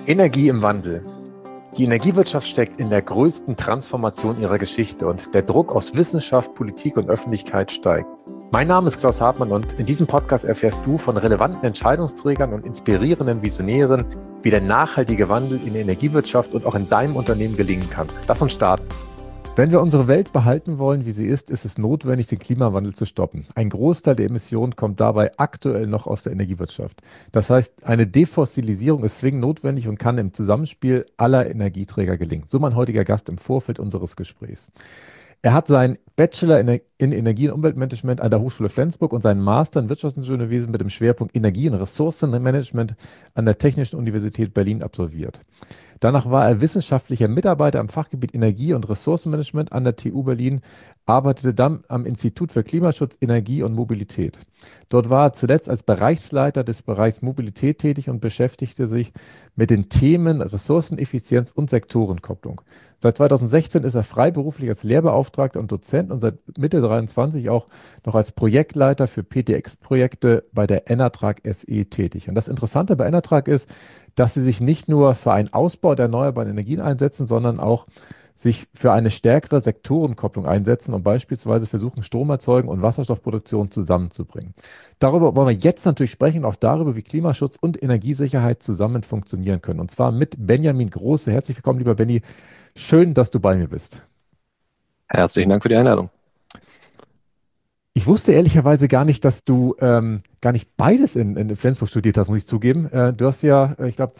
Energie im Wandel. Die Energiewirtschaft steckt in der größten Transformation ihrer Geschichte und der Druck aus Wissenschaft, Politik und Öffentlichkeit steigt. Mein Name ist Klaus Hartmann und in diesem Podcast erfährst du von relevanten Entscheidungsträgern und inspirierenden Visionären, wie der nachhaltige Wandel in der Energiewirtschaft und auch in deinem Unternehmen gelingen kann. Lass uns starten. Wenn wir unsere Welt behalten wollen, wie sie ist es notwendig, den Klimawandel zu stoppen. Ein Großteil der Emissionen kommt dabei aktuell noch aus der Energiewirtschaft. Das heißt, eine Defossilisierung ist zwingend notwendig und kann im Zusammenspiel aller Energieträger gelingen. So mein heutiger Gast im Vorfeld unseres Gesprächs. Er hat seinen Bachelor in Energie- und Umweltmanagement an der Hochschule Flensburg und seinen Master in Wirtschaftsingenieurwesen mit dem Schwerpunkt Energie- und Ressourcenmanagement an der Technischen Universität Berlin absolviert. Danach war er wissenschaftlicher Mitarbeiter im Fachgebiet Energie- und Ressourcenmanagement an der TU Berlin, arbeitete dann am Institut für Klimaschutz, Energie und Mobilität. Dort war er zuletzt als Bereichsleiter des Bereichs Mobilität tätig und beschäftigte sich mit den Themen Ressourceneffizienz und Sektorenkopplung. Seit 2016 ist er freiberuflich als Lehrbeauftragter und Dozent und seit Mitte 23 auch noch als Projektleiter für PTX-Projekte bei der Enatrag SE tätig. Und das Interessante bei Enatrag ist, dass sie sich nicht nur für einen Ausbau der erneuerbaren Energien einsetzen, sondern auch sich für eine stärkere Sektorenkopplung einsetzen und beispielsweise versuchen, Stromerzeugung und Wasserstoffproduktion zusammenzubringen. Darüber wollen wir jetzt natürlich sprechen, auch darüber, wie Klimaschutz und Energiesicherheit zusammen funktionieren können. Und zwar mit Benjamin Große. Herzlich willkommen, lieber Benny. Schön, dass du bei mir bist. Herzlichen Dank für die Einladung. Ich wusste ehrlicherweise gar nicht, dass du gar nicht beides in Flensburg studiert hast, muss ich zugeben. Du hast ja, ich glaube,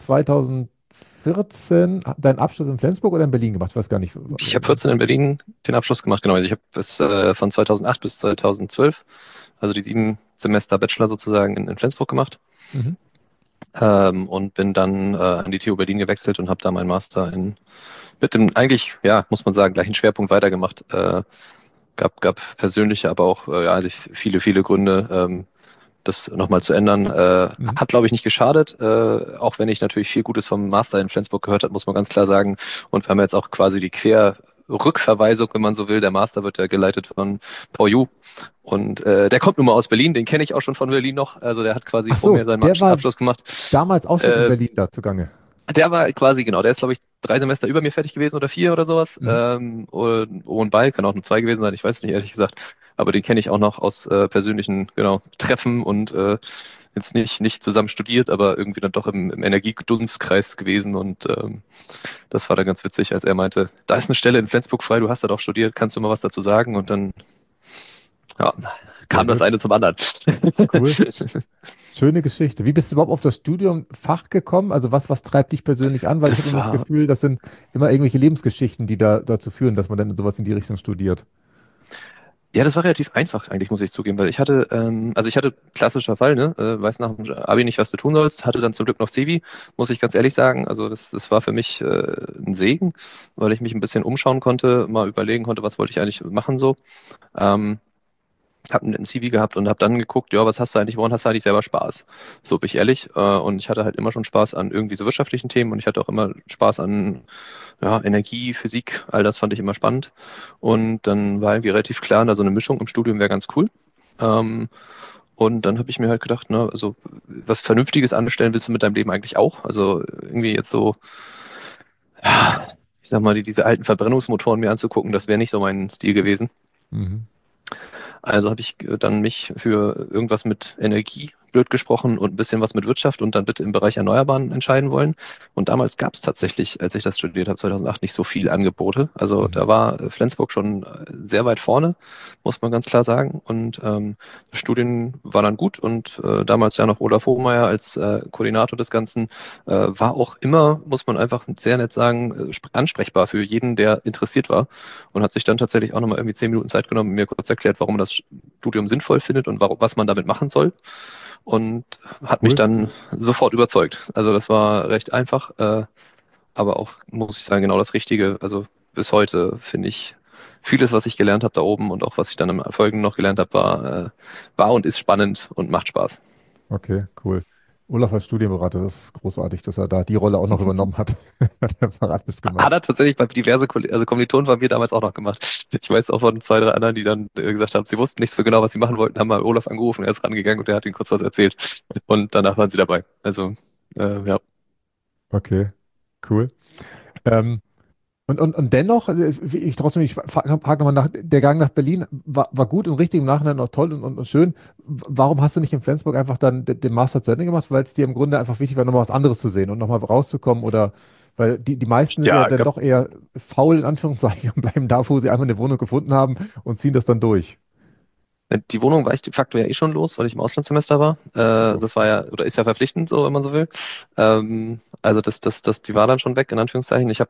2014 deinen Abschluss in Flensburg oder in Berlin gemacht. Ich weiß gar nicht. Ich habe 14 in Berlin den Abschluss gemacht, genau. Also ich habe es von 2008 bis 2012, also die 7 Semester Bachelor sozusagen in Flensburg gemacht, Mhm. und bin dann an die TU Berlin gewechselt und habe da meinen Master mit dem eigentlich, ja, muss man sagen, gleichen Schwerpunkt weitergemacht. Gab persönliche, aber auch ja, viele Gründe, das nochmal zu ändern. Mhm. Hat, glaube ich, nicht geschadet, auch wenn ich natürlich viel Gutes vom Master in Flensburg gehört habe, muss man ganz klar sagen. Und wir haben jetzt auch quasi die Querrückverweisung, wenn man so will. Der Master wird ja geleitet von Paul Yu. Und der kommt nun mal aus Berlin, den kenne ich auch schon von Berlin noch. Also der hat quasi Ach vor so, mir seinen der war Abschluss gemacht. damals auch schon in Äh, Berlin da zugange. Der war quasi, genau, der ist, glaube ich, 3 Semester über mir fertig gewesen oder 4 oder sowas. Mhm. Und bei, kann auch nur 2 gewesen sein, ich weiß es nicht, ehrlich gesagt. Aber den kenne ich auch noch aus persönlichen, genau, Treffen und jetzt nicht zusammen studiert, aber irgendwie dann doch im Energiedunstkreis gewesen. Und das war dann ganz witzig, als er meinte, da ist eine Stelle in Flensburg frei, du hast da doch studiert, kannst du mal was dazu sagen? Und dann, ja, Sehr kam das gut. eine zum anderen. Cool. Schöne Geschichte. Wie bist du überhaupt auf das Studium Fach gekommen? Also was treibt dich persönlich an? Weil ich habe Das immer das war Gefühl, das sind immer irgendwelche Lebensgeschichten, die dazu führen, dass man dann sowas in die Richtung studiert. Ja, das war relativ einfach, eigentlich, muss ich zugeben, weil ich hatte klassischer Fall, ne, weiß nach dem Abi nicht, was du tun sollst, hatte dann zum Glück noch Zivi, muss ich ganz ehrlich sagen. Also das war für mich ein Segen, weil ich mich ein bisschen umschauen konnte, mal überlegen konnte, was wollte ich eigentlich machen so. Ähm, Hab einen CV gehabt und habe dann geguckt, ja, was hast du eigentlich, woran hast du eigentlich selber Spaß? So bin ich ehrlich. Und ich hatte halt immer schon Spaß an irgendwie so wirtschaftlichen Themen und ich hatte auch immer Spaß an ja, Energie, Physik, all das fand ich immer spannend. Und dann war irgendwie relativ klar, na, so eine Mischung im Studium wäre ganz cool. Ähm, und dann habe ich mir halt gedacht, ne, also was Vernünftiges anstellen willst du mit deinem Leben eigentlich auch? Also irgendwie jetzt so, ja, ich sag mal, diese alten Verbrennungsmotoren mir anzugucken, das wäre nicht so mein Stil gewesen. Mhm. Also habe ich dann mich für irgendwas mit Energie, blöd gesprochen, und ein bisschen was mit Wirtschaft und dann bitte im Bereich Erneuerbaren entscheiden wollen. Und damals gab es tatsächlich, als ich das studiert habe, 2008, nicht so viel Angebote. Also Mhm. da war Flensburg schon sehr weit vorne, muss man ganz klar sagen. Und das Studien war dann gut und damals ja noch Olaf Hohmeier als Koordinator des Ganzen war auch immer, muss man einfach sehr nett sagen, ansprechbar für jeden, der interessiert war und hat sich dann tatsächlich auch nochmal irgendwie 10 Minuten Zeit genommen, mir kurz erklärt, warum man das Studium sinnvoll findet und was man damit machen soll. Und hat mich Cool. dann sofort überzeugt. Also das war recht einfach, aber auch, muss ich sagen, genau das Richtige. Also bis heute finde ich vieles, was ich gelernt habe da oben und auch was ich dann im Folgenden noch gelernt habe, war und ist spannend und macht Spaß. Okay, cool. Olaf als Studienberater, das ist großartig, dass er da die Rolle auch noch übernommen hat. Hat einfach alles gemacht. Hat er tatsächlich bei diverse also Kommilitonen von mir damals auch noch gemacht. Ich weiß auch von 2, 3 anderen, die dann gesagt haben, sie wussten nicht so genau, was sie machen wollten, haben mal Olaf angerufen, er ist rangegangen und der hat ihnen kurz was erzählt. Und danach waren sie dabei. Also, ja. Okay. Cool. Ähm, und dennoch, ich frage nochmal nach, der Gang nach Berlin war gut und richtig im Nachhinein auch toll und schön. Warum hast du nicht in Flensburg einfach dann den Master zu Ende gemacht? Weil es dir im Grunde einfach wichtig war, nochmal was anderes zu sehen und nochmal rauszukommen oder, weil die meisten sind ja Ja, dann doch eher faul in Anführungszeichen und bleiben da, wo sie einmal eine Wohnung gefunden haben und ziehen das dann durch. die Wohnung war ich de facto ja eh schon los, weil ich im Auslandssemester war. Ach so. Das war ja, oder ist ja verpflichtend, so wenn man so will. Also die war dann schon weg, in Anführungszeichen. Ich habe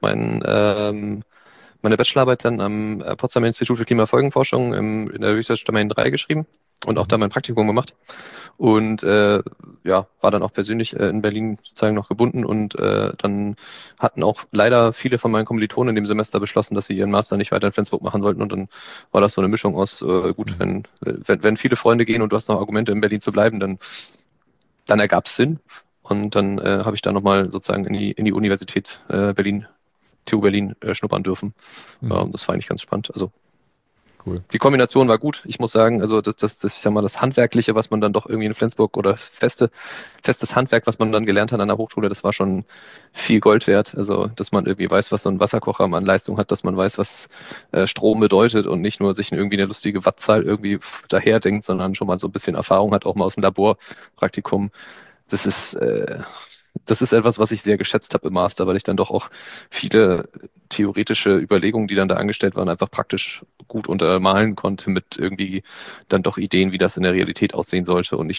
meine Bachelorarbeit dann am Potsdamer Institut für Klimafolgenforschung in der Research Domain 3 geschrieben und auch Mhm. da mein Praktikum gemacht. Und ja, war dann auch persönlich in Berlin sozusagen noch gebunden und dann hatten auch leider viele von meinen Kommilitonen in dem Semester beschlossen, dass sie ihren Master nicht weiter in Flensburg machen wollten und dann war das so eine Mischung aus, gut, Mhm. wenn viele Freunde gehen und du hast noch Argumente in Berlin zu bleiben, dann ergab es Sinn und dann habe ich da nochmal sozusagen in die Universität Berlin, TU Berlin schnuppern dürfen. Mhm. Das war eigentlich ganz spannend. Also Cool. die Kombination war gut. Ich muss sagen, also das ist ja mal das Handwerkliche, was man dann doch irgendwie in Flensburg oder festes Handwerk, was man dann gelernt hat an der Hochschule, das war schon viel Gold wert. Also, dass man irgendwie weiß, was so ein Wasserkocher an Leistung hat, dass man weiß, was Strom bedeutet und nicht nur sich irgendwie eine lustige Wattzahl irgendwie daher denkt, sondern schon mal so ein bisschen Erfahrung hat, auch mal aus dem Laborpraktikum. Das ist, das ist etwas, was ich sehr geschätzt habe im Master, weil ich dann doch auch viele theoretische Überlegungen, die dann da angestellt waren, einfach praktisch gut untermalen konnte mit irgendwie dann doch Ideen, wie das in der Realität aussehen sollte und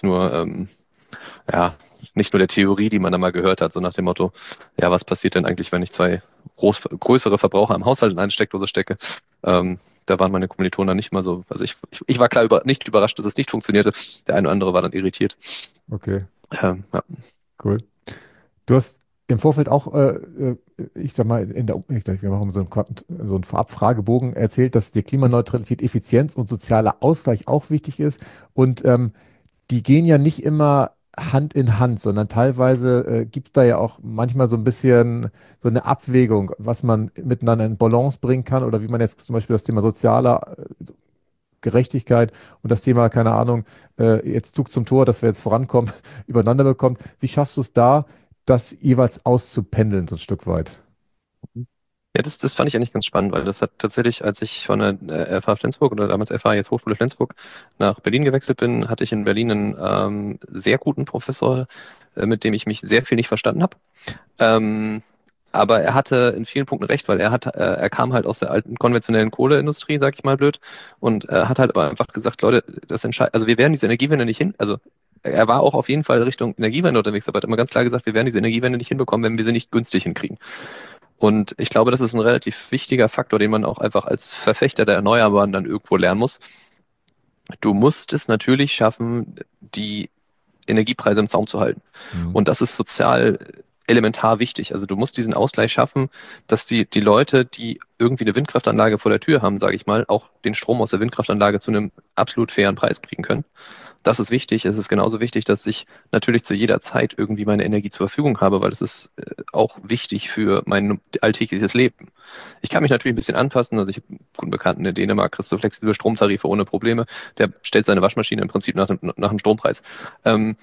ja, nicht nur der Theorie, die man da mal gehört hat, so nach dem Motto, ja, was passiert denn eigentlich, wenn ich zwei größere Verbraucher im Haushalt in eine Steckdose stecke? Da waren meine Kommilitonen dann nicht mal so, also ich war klar nicht überrascht, dass es nicht funktionierte. Der eine oder andere war dann irritiert. Okay, Ja. cool. Du hast im Vorfeld auch, ich sag mal, wir machen so einen Vorab-Fragebogen erzählt, dass dir Klimaneutralität, Effizienz und sozialer Ausgleich auch wichtig ist. Und die gehen ja nicht immer Hand in Hand, sondern teilweise gibt es da ja auch manchmal so ein bisschen so eine Abwägung, was man miteinander in Balance bringen kann oder wie man jetzt zum Beispiel das Thema sozialer Gerechtigkeit und das Thema, keine Ahnung, jetzt Zug zum Tor, dass wir jetzt vorankommen, übereinander bekommt. Wie schaffst du es da, das jeweils auszupendeln, so ein Stück weit? Ja, das fand ich eigentlich ganz spannend, weil das hat tatsächlich, als ich von der FH Flensburg oder damals FH, jetzt Hochschule Flensburg, nach Berlin gewechselt bin, hatte ich in Berlin einen sehr guten Professor, mit dem ich mich sehr viel nicht verstanden habe. Ähm, aber er hatte in vielen Punkten recht, weil er kam halt aus der alten konventionellen Kohleindustrie, sag ich mal blöd, und hat halt aber einfach gesagt, Leute, also wir werden diese Energiewende nicht hin, also er war auch auf jeden Fall Richtung Energiewende unterwegs, aber hat immer ganz klar gesagt, wir werden diese Energiewende nicht hinbekommen, wenn wir sie nicht günstig hinkriegen. Und ich glaube, das ist ein relativ wichtiger Faktor, den man auch einfach als Verfechter der Erneuerbaren dann irgendwo lernen muss. Du musst es natürlich schaffen, die Energiepreise im Zaum zu halten. Hm. Und das ist sozial elementar wichtig. Also du musst diesen Ausgleich schaffen, dass die Leute, die irgendwie eine Windkraftanlage vor der Tür haben, sage ich mal, auch den Strom aus der Windkraftanlage zu einem absolut fairen Preis kriegen können. Das ist wichtig. Es ist genauso wichtig, dass ich natürlich zu jeder Zeit irgendwie meine Energie zur Verfügung habe, weil es ist auch wichtig für mein alltägliches Leben. Ich kann mich natürlich ein bisschen anpassen. Also ich habe einen guten Bekannten in Dänemark, kriegst du flexible Stromtarife ohne Probleme. Der stellt seine Waschmaschine im Prinzip nach dem Strompreis. Ähm,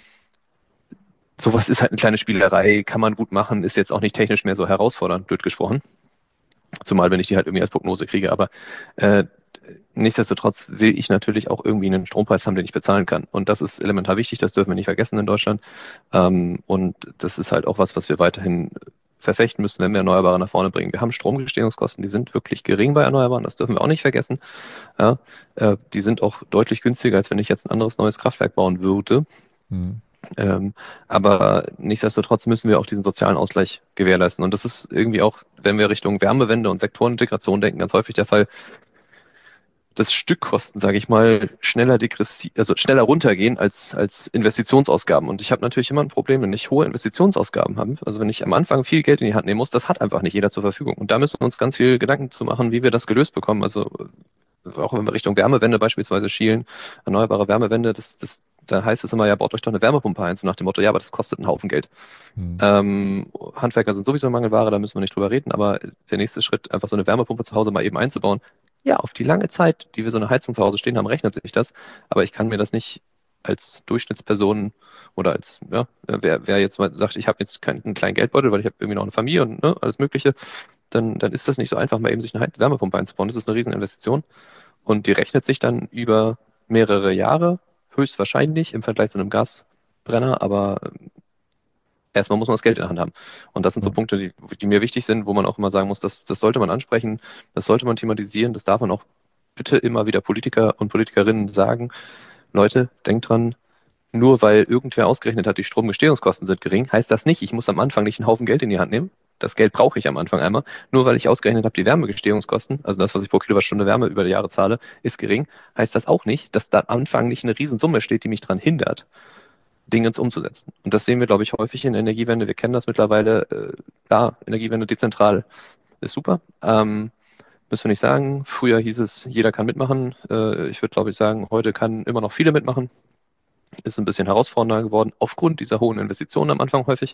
Sowas ist halt eine kleine Spielerei, kann man gut machen, ist jetzt auch nicht technisch mehr so herausfordernd, blöd gesprochen. Zumal, wenn ich die halt irgendwie als Prognose kriege. Aber äh, nichtsdestotrotz will ich natürlich auch irgendwie einen Strompreis haben, den ich bezahlen kann. Und das ist elementar wichtig, das dürfen wir nicht vergessen in Deutschland. Und das ist halt auch was wir weiterhin verfechten müssen, wenn wir Erneuerbare nach vorne bringen. Wir haben Stromgestehungskosten, die sind wirklich gering bei Erneuerbaren, das dürfen wir auch nicht vergessen. Ja, die sind auch deutlich günstiger, als wenn ich jetzt ein anderes neues Kraftwerk bauen würde. Hm. Aber nichtsdestotrotz müssen wir auch diesen sozialen Ausgleich gewährleisten. Und das ist irgendwie auch, wenn wir Richtung Wärmewende und Sektorenintegration denken, ganz häufig der Fall, dass Stückkosten, sage ich mal, also schneller runtergehen als Investitionsausgaben. Und ich habe natürlich immer ein Problem, wenn ich hohe Investitionsausgaben habe. Also wenn ich am Anfang viel Geld in die Hand nehmen muss, das hat einfach nicht jeder zur Verfügung. Und da müssen wir uns ganz viel Gedanken zu machen, wie wir das gelöst bekommen. Also auch wenn wir Richtung Wärmewende beispielsweise schielen, erneuerbare Wärmewende, da heißt es immer, ja, baut euch doch eine Wärmepumpe ein, so nach dem Motto, ja, aber das kostet einen Haufen Geld. Hm. Handwerker sind sowieso Mangelware, da müssen wir nicht drüber reden, aber der nächste Schritt, einfach so eine Wärmepumpe zu Hause mal eben einzubauen, ja, auf die lange Zeit, die wir so eine Heizung zu Hause stehen haben, rechnet sich das, aber ich kann mir das nicht als Durchschnittsperson oder als, ja, wer jetzt mal sagt, ich habe jetzt keinen kleinen Geldbeutel, weil ich habe irgendwie noch eine Familie und ne, alles Mögliche, dann ist das nicht so einfach, mal eben sich eine Wärmepumpe einzubauen. Das ist eine Rieseninvestition und die rechnet sich dann über mehrere Jahre, höchstwahrscheinlich im Vergleich zu einem Gasbrenner, aber erstmal muss man das Geld in der Hand haben. Und das sind so Ja. Punkte, die mir wichtig sind, wo man auch immer sagen muss, das sollte man ansprechen, das sollte man thematisieren, das darf man auch bitte immer wieder Politiker und Politikerinnen sagen. Leute, denkt dran, nur weil irgendwer ausgerechnet hat, die Stromgestehungskosten sind gering, heißt das nicht, ich muss am Anfang nicht einen Haufen Geld in die Hand nehmen. Das Geld brauche ich am Anfang einmal. Nur weil ich ausgerechnet habe, die Wärmegestehungskosten, also das, was ich pro Kilowattstunde Wärme über die Jahre zahle, ist gering, heißt das auch nicht, dass da am Anfang nicht eine Riesensumme steht, die mich daran hindert, Dinge umzusetzen. Und das sehen wir, glaube ich, häufig in der Energiewende. Wir kennen das mittlerweile. Ja, Energiewende dezentral ist super. Müssen wir nicht sagen. Früher hieß es, jeder kann mitmachen. Ich würde, glaube ich, sagen, heute kann immer noch viele mitmachen. Ist ein bisschen herausfordernder geworden, aufgrund dieser hohen Investitionen am Anfang häufig.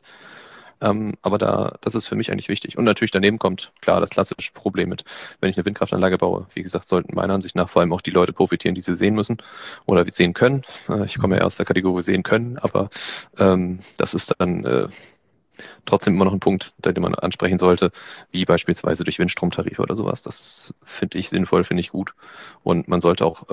Aber das ist für mich eigentlich wichtig. Und natürlich daneben kommt, klar, das klassische Problem mit, wenn ich eine Windkraftanlage baue. Wie gesagt, sollten meiner Ansicht nach vor allem auch die Leute profitieren, die sie sehen müssen oder sehen können. Ich komme ja eher aus der Kategorie sehen können, aber das ist dann trotzdem immer noch ein Punkt, den man ansprechen sollte, wie beispielsweise durch Windstromtarife oder sowas. Das finde ich sinnvoll, finde ich gut. Und man sollte auch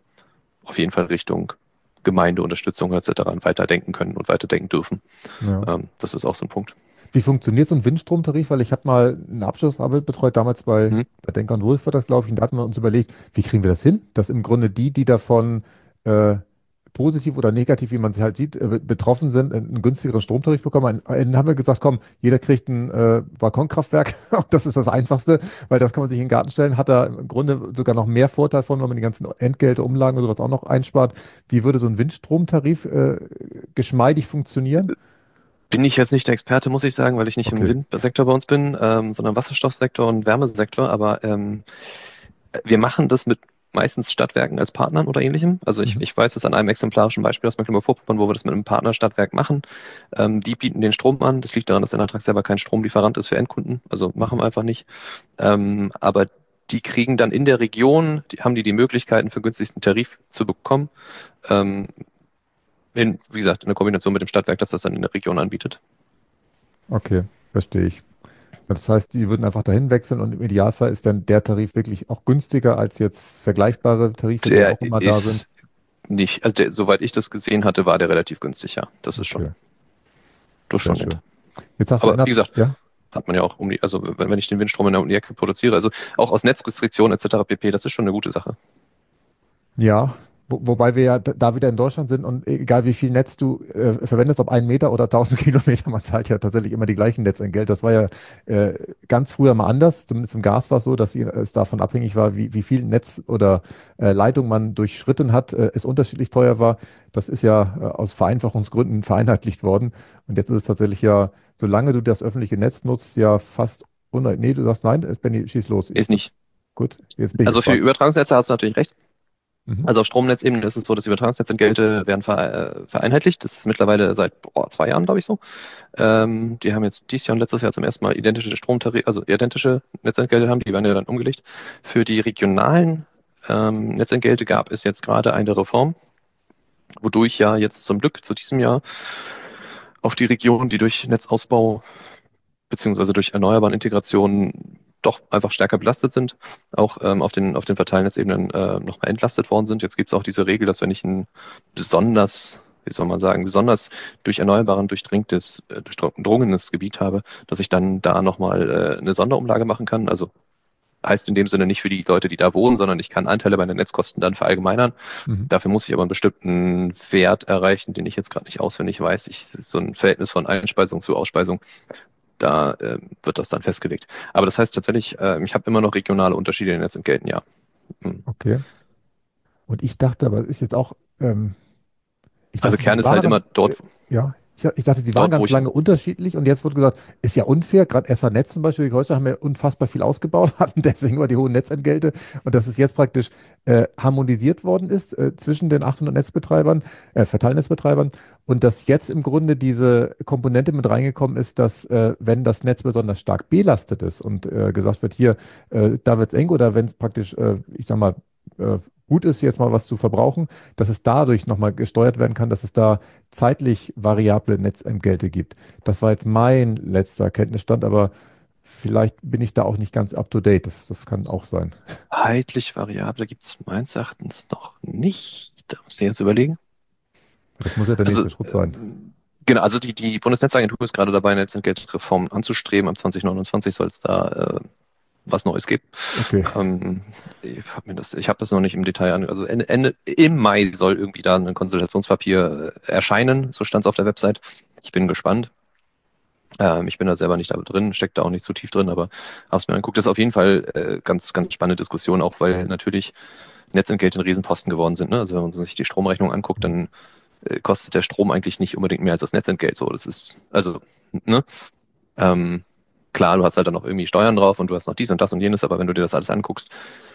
auf jeden Fall Richtung Gemeindeunterstützung etc. weiterdenken können und weiterdenken dürfen. Ja. Das ist auch so ein Punkt. Wie funktioniert so ein Windstromtarif? Weil ich habe mal eine Abschlussarbeit betreut, damals Mhm. bei Denker und Wulf war das, glaube ich, und da hatten wir uns überlegt, wie kriegen wir das hin, dass im Grunde die davon äh, positiv oder negativ, wie man es halt sieht, betroffen sind, einen günstigeren Stromtarif bekommen. Dann haben wir gesagt, komm, jeder kriegt ein Balkonkraftwerk. Das ist das Einfachste, weil das kann man sich in den Garten stellen, hat da im Grunde sogar noch mehr Vorteil von, wenn man die ganzen Entgelte, Umlagen und sowas auch noch einspart. Wie würde so ein Windstromtarif geschmeidig funktionieren? Bin ich jetzt nicht der Experte, muss ich sagen, weil ich nicht im Okay. Windsektor bei uns bin, sondern Wasserstoffsektor und Wärmesektor. Aber wir machen das mit meistens Stadtwerken als Partnern oder ähnlichem. Also Mhm. ich weiß es an einem exemplarischen Beispiel aus Mecklenburg-Vorpommern, wo wir das mit einem Partnerstadtwerk machen. Die bieten den Strom an. Das liegt daran, dass der Nachtrag selber kein Stromlieferant ist für Endkunden. Also machen wir einfach nicht. Aber die kriegen dann in der Region, haben die Möglichkeiten für günstigsten Tarif zu bekommen. Ähm, wie gesagt, in der Kombination mit dem Stadtwerk, dass das dann in der Region anbietet. Okay, verstehe ich. Das heißt, die würden einfach dahin wechseln und im Idealfall ist dann der Tarif wirklich auch günstiger als jetzt vergleichbare Tarife, die ja Der auch immer da sind. ist nicht, also soweit ich das gesehen hatte, war der relativ günstig, ja. Okay, Das ist sehr schon nett. schön. Jetzt hast du Aber wie NRW, gesagt, ja? hat man ja auch also wenn ich den Windstrom um die Ecke produziere, also auch aus Netzrestriktionen etc. pp., das ist schon eine gute Sache. Ja, wobei wir ja da wieder in Deutschland sind und egal wie viel Netz du verwendest, ob 1 Meter oder 1.000 Kilometer, man zahlt ja tatsächlich immer die gleichen Netzentgelte. Das war ja ganz früher mal anders. Zumindest im Gas war es so, dass es davon abhängig war, wie viel Netz oder Leitung man durchschritten hat, es unterschiedlich teuer war. Das ist ja aus Vereinfachungsgründen vereinheitlicht worden. Und jetzt ist es tatsächlich ja, solange du das öffentliche Netz nutzt, ja fast. Nee, du sagst nein, Benny, schieß los. Ist nicht. Gut, jetzt bin ich Also für die gespannt. Übertragungsnetze hast du natürlich recht. Mhm. Also auf Stromnetzebene ist es so, dass die Übertragungsnetzentgelte werden vereinheitlicht. Das ist mittlerweile seit 2 Jahren, glaube ich, so. Die haben jetzt dieses Jahr und letztes Jahr zum ersten Mal identische Stromtarif, also identische Netzentgelte haben, die werden ja dann umgelegt. Für die regionalen Netzentgelte gab es jetzt gerade eine Reform, wodurch ja jetzt zum Glück zu diesem Jahr auf die Regionen, die durch Netzausbau beziehungsweise durch erneuerbare Integration doch einfach stärker belastet sind, auch auf den Verteilnetzebenen nochmal entlastet worden sind. Jetzt gibt es auch diese Regel, dass wenn ich ein besonders, wie soll man sagen, besonders durch Erneuerbaren durchdrungenes Gebiet habe, dass ich dann da nochmal eine Sonderumlage machen kann. Also heißt in dem Sinne nicht für die Leute, die da wohnen, sondern ich kann Anteile bei den Netzkosten dann verallgemeinern. Mhm. Dafür muss ich aber einen bestimmten Wert erreichen, den ich jetzt gerade nicht auswendig weiß. So ein Verhältnis von Einspeisung zu Ausspeisung, da wird das dann festgelegt. Aber das heißt tatsächlich, ich habe immer noch regionale Unterschiede in den Netzentgelten, ja. Hm. Okay. Und ich dachte, aber es ist jetzt auch, ich Also dachte, Kern die ist halt immer waren, ja, ich dachte, die waren dort, wo ganz ich, lange unterschiedlich und jetzt wurde gesagt, ist ja unfair. Gerade SH-Netz zum Beispiel, die Holstein haben ja unfassbar viel ausgebaut, hatten deswegen immer die hohen Netzentgelte und dass es jetzt praktisch harmonisiert worden ist zwischen den 800 Netzbetreibern, Verteilnetzbetreibern und dass jetzt im Grunde diese Komponente mit reingekommen ist, dass wenn das Netz besonders stark belastet ist und gesagt wird, hier, da wird es eng oder wenn es praktisch, ich sag mal, gut ist, jetzt mal was zu verbrauchen, dass es dadurch nochmal gesteuert werden kann, dass es da zeitlich variable Netzentgelte gibt. Das war jetzt mein letzter Kenntnisstand, aber vielleicht bin ich da auch nicht ganz up to date. Das kann auch sein. Zeitlich Variable gibt es meines Erachtens noch nicht. Da muss ich jetzt überlegen. Das muss ja der Also, nächste Schritt sein. genau, also die Bundesnetzagentur ist gerade dabei, eine Netzentgeltreform anzustreben. Ab 2029 soll es da was Neues geben. Okay, Ich habe das noch nicht im Detail an. Also im Mai soll irgendwie da ein Konsultationspapier erscheinen, so stand es auf der Website. Ich bin gespannt. Ich bin da selber nicht da drin, steckt da auch nicht so tief drin, aber hab's mir angeguckt. Das ist auf jeden Fall ganz, ganz spannende Diskussion, auch weil natürlich Netzentgelte ein Riesenposten geworden sind. Ne? Also wenn man sich die Stromrechnung anguckt, dann kostet der Strom eigentlich nicht unbedingt mehr als das Netzentgelt. So, das ist, also, ne? Ähm, klar, du hast halt dann noch irgendwie Steuern drauf und du hast noch dies und das und jenes, aber wenn du dir das alles anguckst,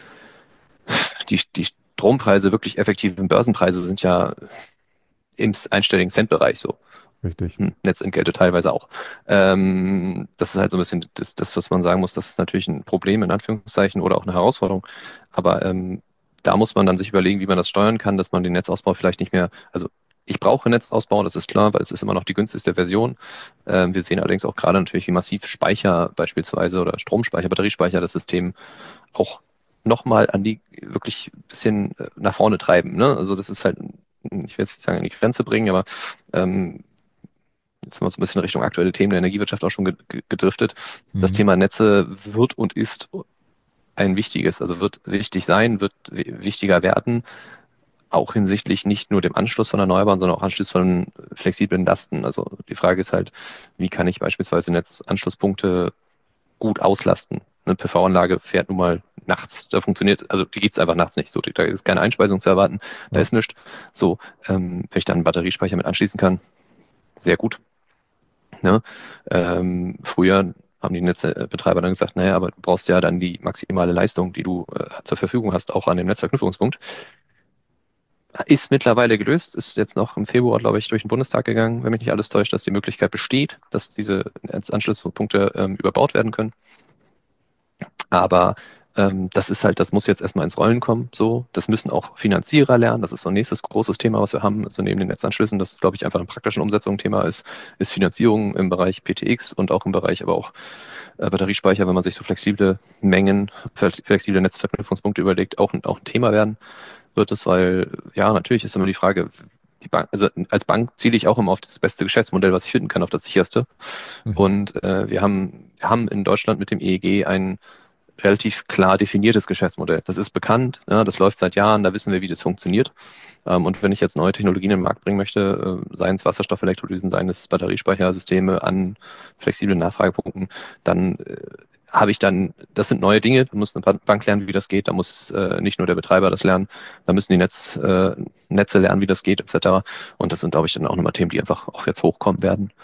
die Strompreise, wirklich effektiven Börsenpreise sind ja im einstelligen Centbereich so. richtig. Netzentgelte teilweise auch. Das ist halt so ein bisschen das, was man sagen muss, das ist natürlich ein Problem in Anführungszeichen oder auch eine Herausforderung. Aber da muss man dann sich überlegen, wie man das steuern kann, dass man den Netzausbau vielleicht nicht mehr, also ich brauche Netzausbau, das ist klar, weil es ist immer noch die günstigste Version. Wir sehen allerdings auch gerade natürlich, wie massiv Speicher beispielsweise oder Stromspeicher, Batteriespeicher das System auch nochmal an die wirklich ein bisschen nach vorne treiben. Ne? Also das ist halt, ich will jetzt nicht sagen, an die Grenze bringen, aber jetzt sind wir so ein bisschen Richtung aktuelle Themen der Energiewirtschaft auch schon gedriftet. Das Mhm. Thema Netze wird und ist ein wichtiges, also wird wichtig sein, wird wichtiger werden, auch hinsichtlich nicht nur dem Anschluss von Erneuerbaren, sondern auch Anschluss von flexiblen Lasten. Also die Frage ist halt, wie kann ich beispielsweise Netzanschlusspunkte gut auslasten? Eine PV-Anlage fährt nun mal nachts, da funktioniert, also die gibt es einfach nachts nicht. So, da ist keine Einspeisung zu erwarten, da Ja. ist nichts. So, wenn ich dann einen Batteriespeicher mit anschließen kann, sehr gut. Ne? Früher haben die Netzbetreiber dann gesagt, naja, aber du brauchst ja dann die maximale Leistung, die du zur Verfügung hast, auch an dem Netzverknüpfungspunkt. Ist mittlerweile gelöst, ist jetzt noch im Februar, glaube ich, durch den Bundestag gegangen, wenn mich nicht alles täuscht, dass die Möglichkeit besteht, dass diese Netzanschlusspunkte überbaut werden können. Aber das ist halt, das muss jetzt erstmal ins Rollen kommen. So, das müssen auch Finanzierer lernen. Das ist so ein nächstes großes Thema, was wir haben. Also neben den Netzanschlüssen, das glaube ich einfach in praktischen Umsetzung Thema ist Finanzierung im Bereich PTX und auch im Bereich aber auch Batteriespeicher, wenn man sich so flexible Mengen, flexible Netzverknüpfungspunkte überlegt, auch ein Thema werden wird es, weil ja, natürlich ist immer die Frage, die Bank, also als Bank ziele ich auch immer auf das beste Geschäftsmodell, was ich finden kann, auf das sicherste. Mhm. Und wir haben in Deutschland mit dem EEG ein relativ klar definiertes Geschäftsmodell. Das ist bekannt, ja, das läuft seit Jahren, da wissen wir, wie das funktioniert. Und wenn ich jetzt neue Technologien in den Markt bringen möchte, seien es Wasserstoffelektrolysen, seien es Batteriespeichersysteme an flexiblen Nachfragepunkten, dann habe ich dann, das sind neue Dinge, da muss eine Bank lernen, wie das geht, da muss nicht nur der Betreiber das lernen, da müssen die Netze lernen, wie das geht, etc. Und das sind, glaube ich, dann auch nochmal Themen, die einfach auch jetzt hochkommen werden.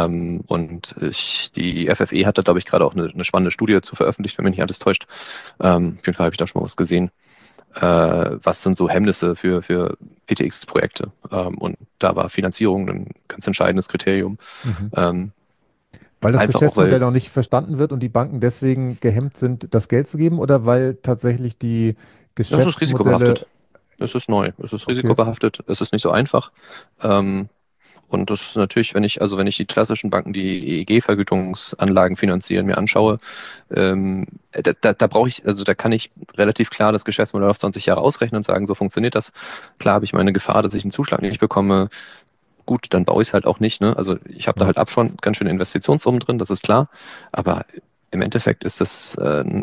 Die FFE hat da, glaube ich, gerade auch eine spannende Studie zu veröffentlicht, wenn mich nicht alles täuscht. Auf jeden Fall habe ich da schon mal was gesehen. Was sind so Hemmnisse für PTX-Projekte? Und da war Finanzierung ein ganz entscheidendes Kriterium. Mhm. Ähm, Weil das einfach auch, Geschäftsmodell weil noch nicht verstanden wird und die Banken deswegen gehemmt sind, das Geld zu geben oder weil tatsächlich die das ist Geschäftsmodelle, risikobehaftet. Es ist neu, es ist okay, risikobehaftet, es ist nicht so einfach. Ähm, Und das ist natürlich, wenn ich die klassischen Banken, die EEG-Vergütungsanlagen finanzieren, mir anschaue, da brauche ich, also da kann ich relativ klar das Geschäftsmodell auf 20 Jahre ausrechnen und sagen, so funktioniert das. Klar habe ich meine Gefahr, dass ich einen Zuschlag nicht bekomme. Gut, dann baue ich es halt auch nicht. Ne? Also ich habe da ja, halt upfront ganz schöne Investitionssummen drin, das ist klar. Aber im Endeffekt ist das,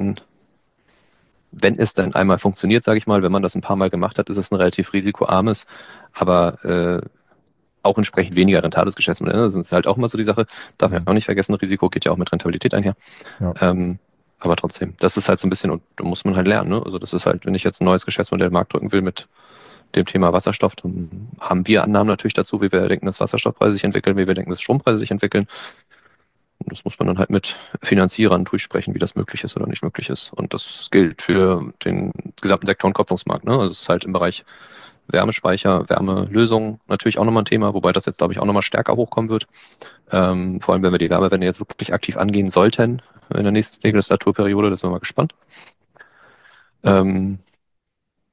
wenn es dann einmal funktioniert, sage ich mal, wenn man das ein paar Mal gemacht hat, ist es ein relativ risikoarmes, aber auch entsprechend weniger rentables Geschäftsmodell. Das ist halt auch immer so die Sache, darf man mhm, auch nicht vergessen, Risiko geht ja auch mit Rentabilität einher. ja, Ähm, aber trotzdem, das ist halt so ein bisschen, und da muss man halt lernen. Ne? Also das ist halt, wenn ich jetzt ein neues Geschäftsmodell im Markt drücken will mit dem Thema Wasserstoff, dann haben wir Annahmen natürlich dazu, wie wir denken, dass Wasserstoffpreise sich entwickeln, wie wir denken, dass Strompreise sich entwickeln. Und das muss man dann halt mit Finanzierern durchsprechen, wie das möglich ist oder nicht möglich ist. Und das gilt für den gesamten Sektor- und Kopplungsmarkt. Ne? Also es ist halt im Bereich Wärmespeicher, Wärmelösungen natürlich auch nochmal ein Thema, wobei das jetzt, glaube ich, auch nochmal stärker hochkommen wird. Vor allem, wenn wir die Wärmewende jetzt wirklich aktiv angehen sollten in der nächsten Legislaturperiode, da sind wir mal gespannt. Ähm,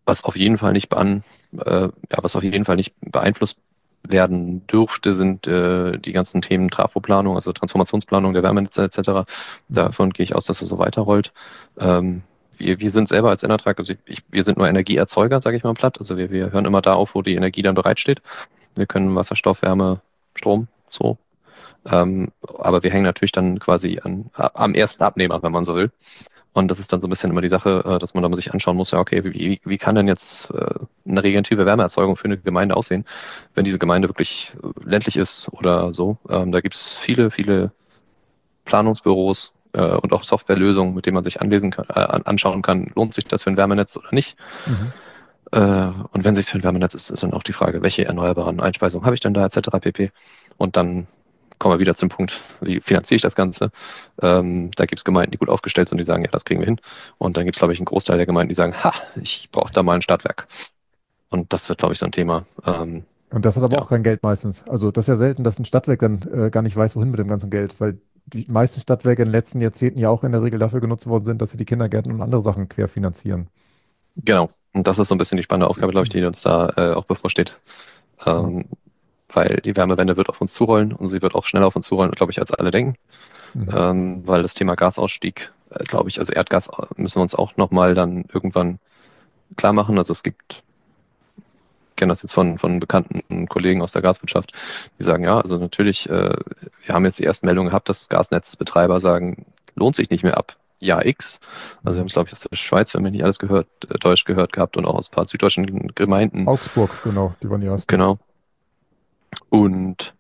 Was auf jeden Fall nicht was auf jeden Fall nicht beeinflusst werden dürfte, sind die ganzen Themen Trafoplanung, also Transformationsplanung der Wärmenetze etc. Davon gehe ich aus, dass es so weiterrollt. Wir sind selber als Enertrag, also wir sind nur Energieerzeuger, sage ich mal platt. Also wir hören immer da auf, wo die Energie dann bereitsteht. Wir können Wasserstoff, Wärme, Strom, so. Aber wir hängen natürlich dann quasi am ersten Abnehmer, wenn man so will. Und das ist dann so ein bisschen immer die Sache, dass man da mal sich anschauen muss, ja, okay, wie kann denn jetzt eine regenerative Wärmeerzeugung für eine Gemeinde aussehen, wenn diese Gemeinde wirklich ländlich ist oder so. Da gibt es viele, viele Planungsbüros und auch Softwarelösungen, mit denen man sich anschauen kann, lohnt sich das für ein Wärmenetz oder nicht. Mhm. Und wenn sich für ein Wärmenetz ist dann auch die Frage, welche erneuerbaren Einspeisungen habe ich denn da etc. pp. Und dann kommen wir wieder zum Punkt, wie finanziere ich das Ganze? Da gibt es Gemeinden, die gut aufgestellt sind und die sagen, ja, das kriegen wir hin. Und dann gibt es, glaube ich, einen Großteil der Gemeinden, die sagen, ha, ich brauche da mal ein Stadtwerk. Und das wird, glaube ich, so ein Thema. Und das hat aber Ja, auch kein Geld meistens. Also das ist ja selten, dass ein Stadtwerk dann gar nicht weiß, wohin mit dem ganzen Geld, weil die meisten Stadtwerke in den letzten Jahrzehnten ja auch in der Regel dafür genutzt worden sind, dass sie die Kindergärten und andere Sachen querfinanzieren. genau. Und das ist so ein bisschen die spannende Aufgabe, glaube ich, die uns da auch bevorsteht. Ja. Ähm, Weil die Wärmewende wird auf uns zurollen und sie wird auch schneller auf uns zurollen, glaube ich, als alle denken. Mhm. Weil das Thema Gasausstieg, glaube ich, also Erdgas müssen wir uns auch nochmal dann irgendwann klar machen. Also ich kenne das jetzt von bekannten Kollegen aus der Gaswirtschaft, die sagen, ja, also natürlich, wir haben jetzt die ersten Meldungen gehabt, dass Gasnetzbetreiber sagen, lohnt sich nicht mehr ab Jahr X. Also wir haben Mhm. es, glaube ich, aus der Schweiz, wenn mich nicht alles täuscht gehört gehabt und auch aus ein paar süddeutschen Gemeinden. Augsburg, genau, die waren die ersten. Genau. Und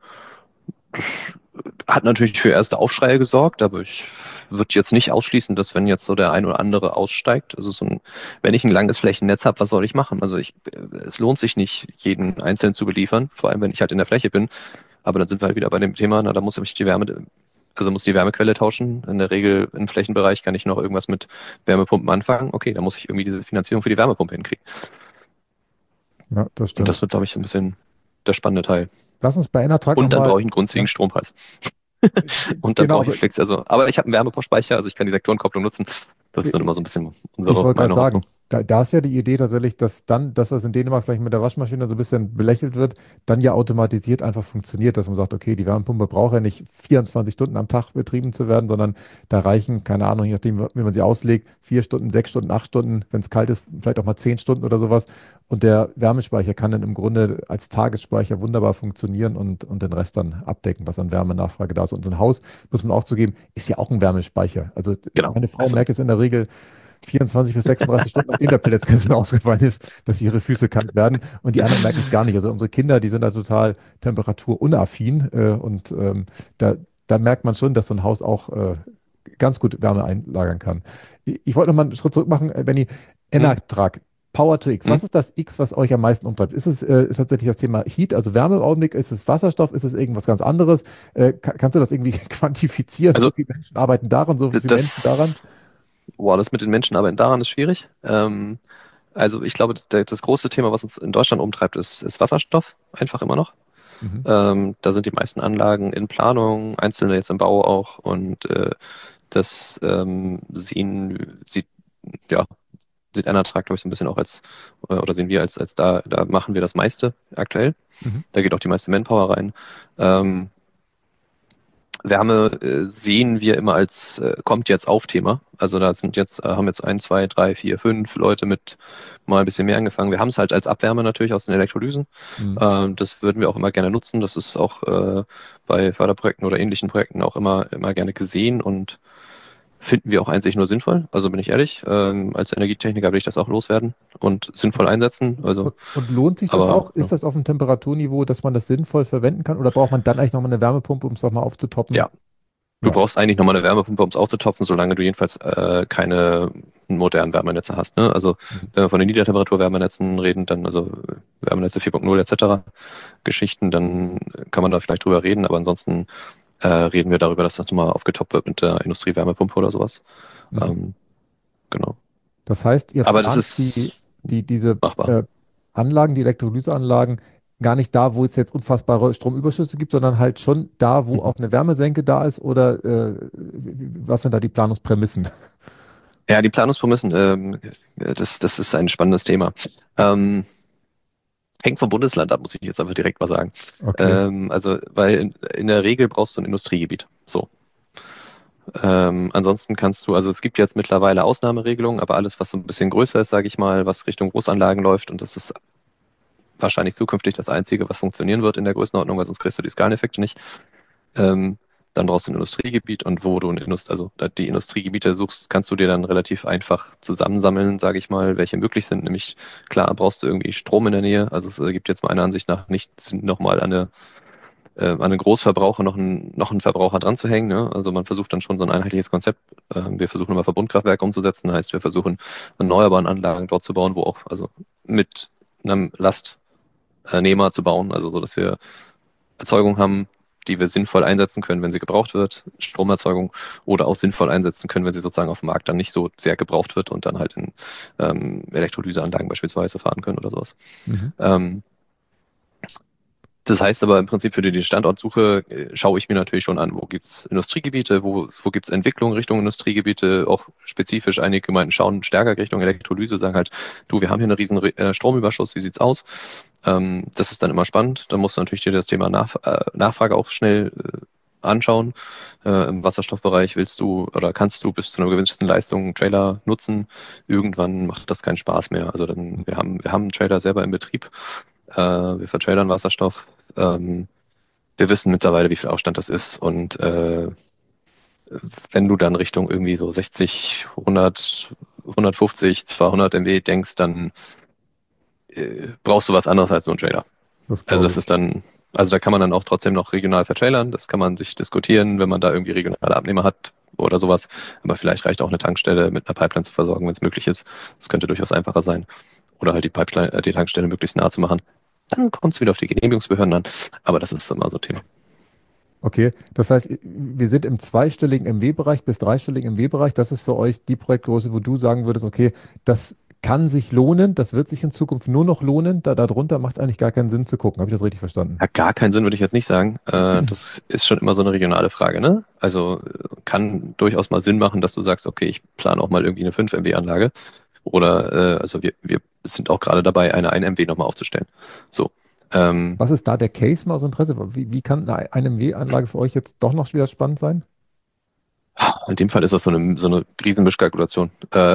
hat natürlich für erste Aufschreie gesorgt, aber ich würde jetzt nicht ausschließen, dass wenn jetzt so der ein oder andere aussteigt, also wenn ich ein langes Flächennetz habe, was soll ich machen? Also es lohnt sich nicht, jeden einzeln zu beliefern, vor allem wenn ich halt in der Fläche bin. Aber dann sind wir halt wieder bei dem Thema, na, da muss ich muss die Wärmequelle tauschen. In der Regel im Flächenbereich kann ich noch irgendwas mit Wärmepumpen anfangen. Okay, dann muss ich irgendwie diese Finanzierung für die Wärmepumpe hinkriegen. Ja, das Und stimmt. das wird, glaube ich, so ein bisschen der spannende Teil. Lass uns bei Enertrag Und dann nochmal, brauche ich einen günstigen ja, Strompreis. Und dann genau, brauche ich aber Flex. Aber ich habe einen Wärmepumpenspeicher, also ich kann die Sektorenkopplung nutzen. Das ist dann immer so ein bisschen ich unsere wollte gerade Meinung auch so. sagen, da ist ja die Idee tatsächlich, dass dann das, was in Dänemark vielleicht mit der Waschmaschine so ein bisschen belächelt wird, dann ja automatisiert einfach funktioniert, dass man sagt, okay, die Wärmepumpe braucht ja nicht 24 Stunden am Tag betrieben zu werden, sondern da reichen, keine Ahnung, je nachdem, wie man sie auslegt, 4 Stunden, 6 Stunden, 8 Stunden, wenn es kalt ist, vielleicht auch mal 10 Stunden oder sowas. Und der Wärmespeicher kann dann im Grunde als Tagesspeicher wunderbar funktionieren und den Rest dann abdecken, was an Wärmenachfrage da ist. Und so ein Haus, muss man auch zugeben, ist ja auch ein Wärmespeicher. Also Genau. meine Frau Also, merkt es in der Regel, 24 bis 36 Stunden, nachdem der Pelletscancel ausgefallen ist, dass ihre Füße kalt werden. Und die anderen merken es gar nicht. Also unsere Kinder, die sind da total temperaturunaffin. Da merkt man schon, dass so ein Haus auch ganz gut Wärme einlagern kann. Ich wollte noch mal einen Schritt zurück machen, Benny. hm, Enertrag, Power to X. hm. Was ist das X, was euch am meisten umtreibt? Ist es tatsächlich das Thema Heat, also Wärme im Augenblick? Ist es Wasserstoff? Ist es irgendwas ganz anderes? Kannst du das irgendwie quantifizieren? So Also viele Menschen arbeiten daran, so viele Menschen daran? das, das mit den Menschen arbeiten daran ist schwierig. Also ich glaube, das große Thema, was uns in Deutschland umtreibt, ist Wasserstoff, einfach immer noch. Mhm. Da sind die meisten Anlagen in Planung, einzelne jetzt im Bau auch. Und das ja, sieht Enertrag, glaube ich, so ein bisschen auch oder sehen wir als da machen wir das meiste aktuell. Mhm. Da geht auch die meiste Manpower rein. Ähm, Wärme sehen wir immer als kommt jetzt auf Thema. Also da haben jetzt ein, zwei, drei, vier, fünf Leute mit mal ein bisschen mehr angefangen. Wir haben es halt als Abwärme natürlich aus den Elektrolysen. Mhm. Das würden wir auch immer gerne nutzen. Das ist auch bei Förderprojekten oder ähnlichen Projekten auch immer gerne gesehen und finden wir auch einzig nur sinnvoll. Also bin ich ehrlich, als Energietechniker will ich das auch loswerden und sinnvoll einsetzen. Also, Und lohnt sich das aber auch? Ist das auf dem Temperaturniveau, dass man das sinnvoll verwenden kann? Oder braucht man dann eigentlich nochmal eine Wärmepumpe, um es nochmal aufzutoppen? ja, du Ja. brauchst eigentlich nochmal eine Wärmepumpe, um es aufzutopfen, solange du jedenfalls keine modernen Wärmenetze hast. Ne? Also Mhm. wenn wir von den Niedertemperatur-Wärmenetzen reden, dann also Wärmenetze 4.0 etc. Geschichten, dann kann man da vielleicht drüber reden, aber ansonsten reden wir darüber, dass das nochmal aufgetoppt wird mit der Industriewärmepumpe oder sowas. Mhm. Ähm, genau. Das heißt, ihr Aber das plant ist diese machbar. Anlagen, die Elektrolyseanlagen, gar nicht da, wo es jetzt unfassbare Stromüberschüsse gibt, sondern halt schon da, wo Mhm. auch eine Wärmesenke da ist? Oder was sind da die Planungsprämissen? Ja, die Planungsprämissen, das ist ein spannendes Thema. Ähm, Hängt vom Bundesland ab, muss ich jetzt einfach direkt mal sagen. Okay. Also, weil in der Regel brauchst du ein Industriegebiet. So. Ansonsten kannst du, also es gibt jetzt mittlerweile Ausnahmeregelungen, aber alles, was so ein bisschen größer ist, sage ich mal, was Richtung Großanlagen läuft, und das ist wahrscheinlich zukünftig das Einzige, was funktionieren wird in der Größenordnung, weil sonst kriegst du die Skaleneffekte nicht. Ähm, Dann brauchst du ein Industriegebiet, und wo du die Industriegebiete suchst, kannst du dir dann relativ einfach zusammensammeln, sage ich mal, welche möglich sind. Nämlich, klar, brauchst du irgendwie Strom in der Nähe. Also es gibt jetzt meiner Ansicht nach nicht Sinn, nochmal an einen Großverbraucher noch einen Verbraucher dran zu hängen. Ne? Also man versucht dann schon so ein einheitliches Konzept. Wir versuchen immer Verbundkraftwerke umzusetzen. Heißt, wir versuchen erneuerbare Anlagen dort zu bauen, wo auch, also mit einem Lastnehmer zu bauen, also so, dass wir Erzeugung haben, die wir sinnvoll einsetzen können, wenn sie gebraucht wird, Stromerzeugung, oder auch sinnvoll einsetzen können, wenn sie sozusagen auf dem Markt dann nicht so sehr gebraucht wird und dann halt in Elektrolyseanlagen beispielsweise fahren können oder sowas. Mhm. Ähm, Das heißt aber im Prinzip für die Standortsuche schaue ich mir natürlich schon an, wo gibt's Industriegebiete, wo gibt's Entwicklung Richtung Industriegebiete, auch spezifisch einige Gemeinden schauen stärker Richtung Elektrolyse, sagen halt, du, wir haben hier einen riesen Stromüberschuss, wie sieht's aus? Das ist dann immer spannend. Da musst du natürlich dir das Thema Nachfrage auch schnell anschauen. Im Wasserstoffbereich willst du oder kannst du bis zu einer gewissen Leistung einen Trailer nutzen. Irgendwann macht das keinen Spaß mehr. Also dann, wir haben einen Trailer selber im Betrieb. Wir vertrailern Wasserstoff. Wir wissen mittlerweile, wie viel Aufstand das ist. Und wenn du dann Richtung irgendwie so 60, 100, 150, 200 MW denkst, dann brauchst du was anderes als so einen Trailer. Das Also glaube das ist ich. dann, also da kann man dann auch trotzdem noch regional vertrailern. Das kann man sich diskutieren, wenn man da irgendwie regionale Abnehmer hat oder sowas. Aber vielleicht reicht auch eine Tankstelle mit einer Pipeline zu versorgen, wenn es möglich ist. Das könnte durchaus einfacher sein. Oder halt die Tankstelle möglichst nah zu machen. Dann kommt es wieder auf die Genehmigungsbehörden an. Aber das ist immer so ein Thema. Okay, das heißt, wir sind im zweistelligen MW-Bereich bis dreistelligen MW-Bereich. Das ist für euch die Projektgröße, wo du sagen würdest, okay, das kann sich lohnen, das wird sich in Zukunft nur noch lohnen. Darunter macht es eigentlich gar keinen Sinn zu gucken. Habe ich das richtig verstanden? Ja, gar keinen Sinn würde ich jetzt nicht sagen. Das ist schon immer so eine regionale Frage, ne? Also kann durchaus mal Sinn machen, dass du sagst, okay, ich plane auch mal irgendwie eine 5 MW-Anlage. Oder also wir sind auch gerade dabei, eine 1 MW nochmal aufzustellen. So. Ähm, Was ist da der Case mal aus Interesse? Wie kann eine MW-Anlage für euch jetzt doch noch wieder spannend sein? in dem Fall ist das so eine Riesenmischkalkulation.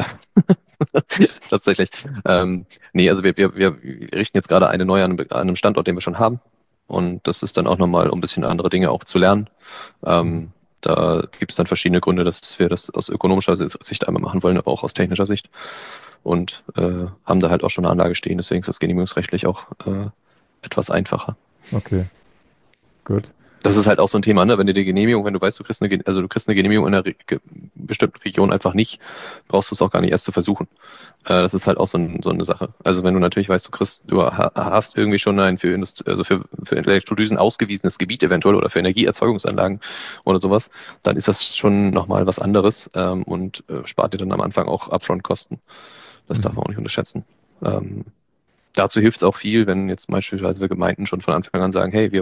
Tatsächlich. Nee, also wir richten jetzt gerade eine neue an einem Standort, den wir schon haben. Und das ist dann auch nochmal, um ein bisschen andere Dinge auch zu lernen. Mhm. Da gibt es dann verschiedene Gründe, dass wir das aus ökonomischer Sicht einmal machen wollen, aber auch aus technischer Sicht. Und haben da halt auch schon eine Anlage stehen, deswegen ist das genehmigungsrechtlich auch etwas einfacher. Okay, gut. Das ist halt auch so ein Thema, ne? Wenn dir die Genehmigung, wenn du weißt, du kriegst eine Genehmigung in einer bestimmten Region einfach nicht, brauchst du es auch gar nicht erst zu versuchen. Das ist halt auch so eine Sache. Also wenn du natürlich weißt, du hast irgendwie schon ein für Elektrolysen ausgewiesenes Gebiet eventuell oder für Energieerzeugungsanlagen oder sowas, dann ist das schon nochmal was anderes und spart dir dann am Anfang auch Upfront-Kosten. Das darf Mhm. man auch nicht unterschätzen. Ähm, Dazu hilft es auch viel, wenn jetzt beispielsweise wir Gemeinden schon von Anfang an sagen, hey,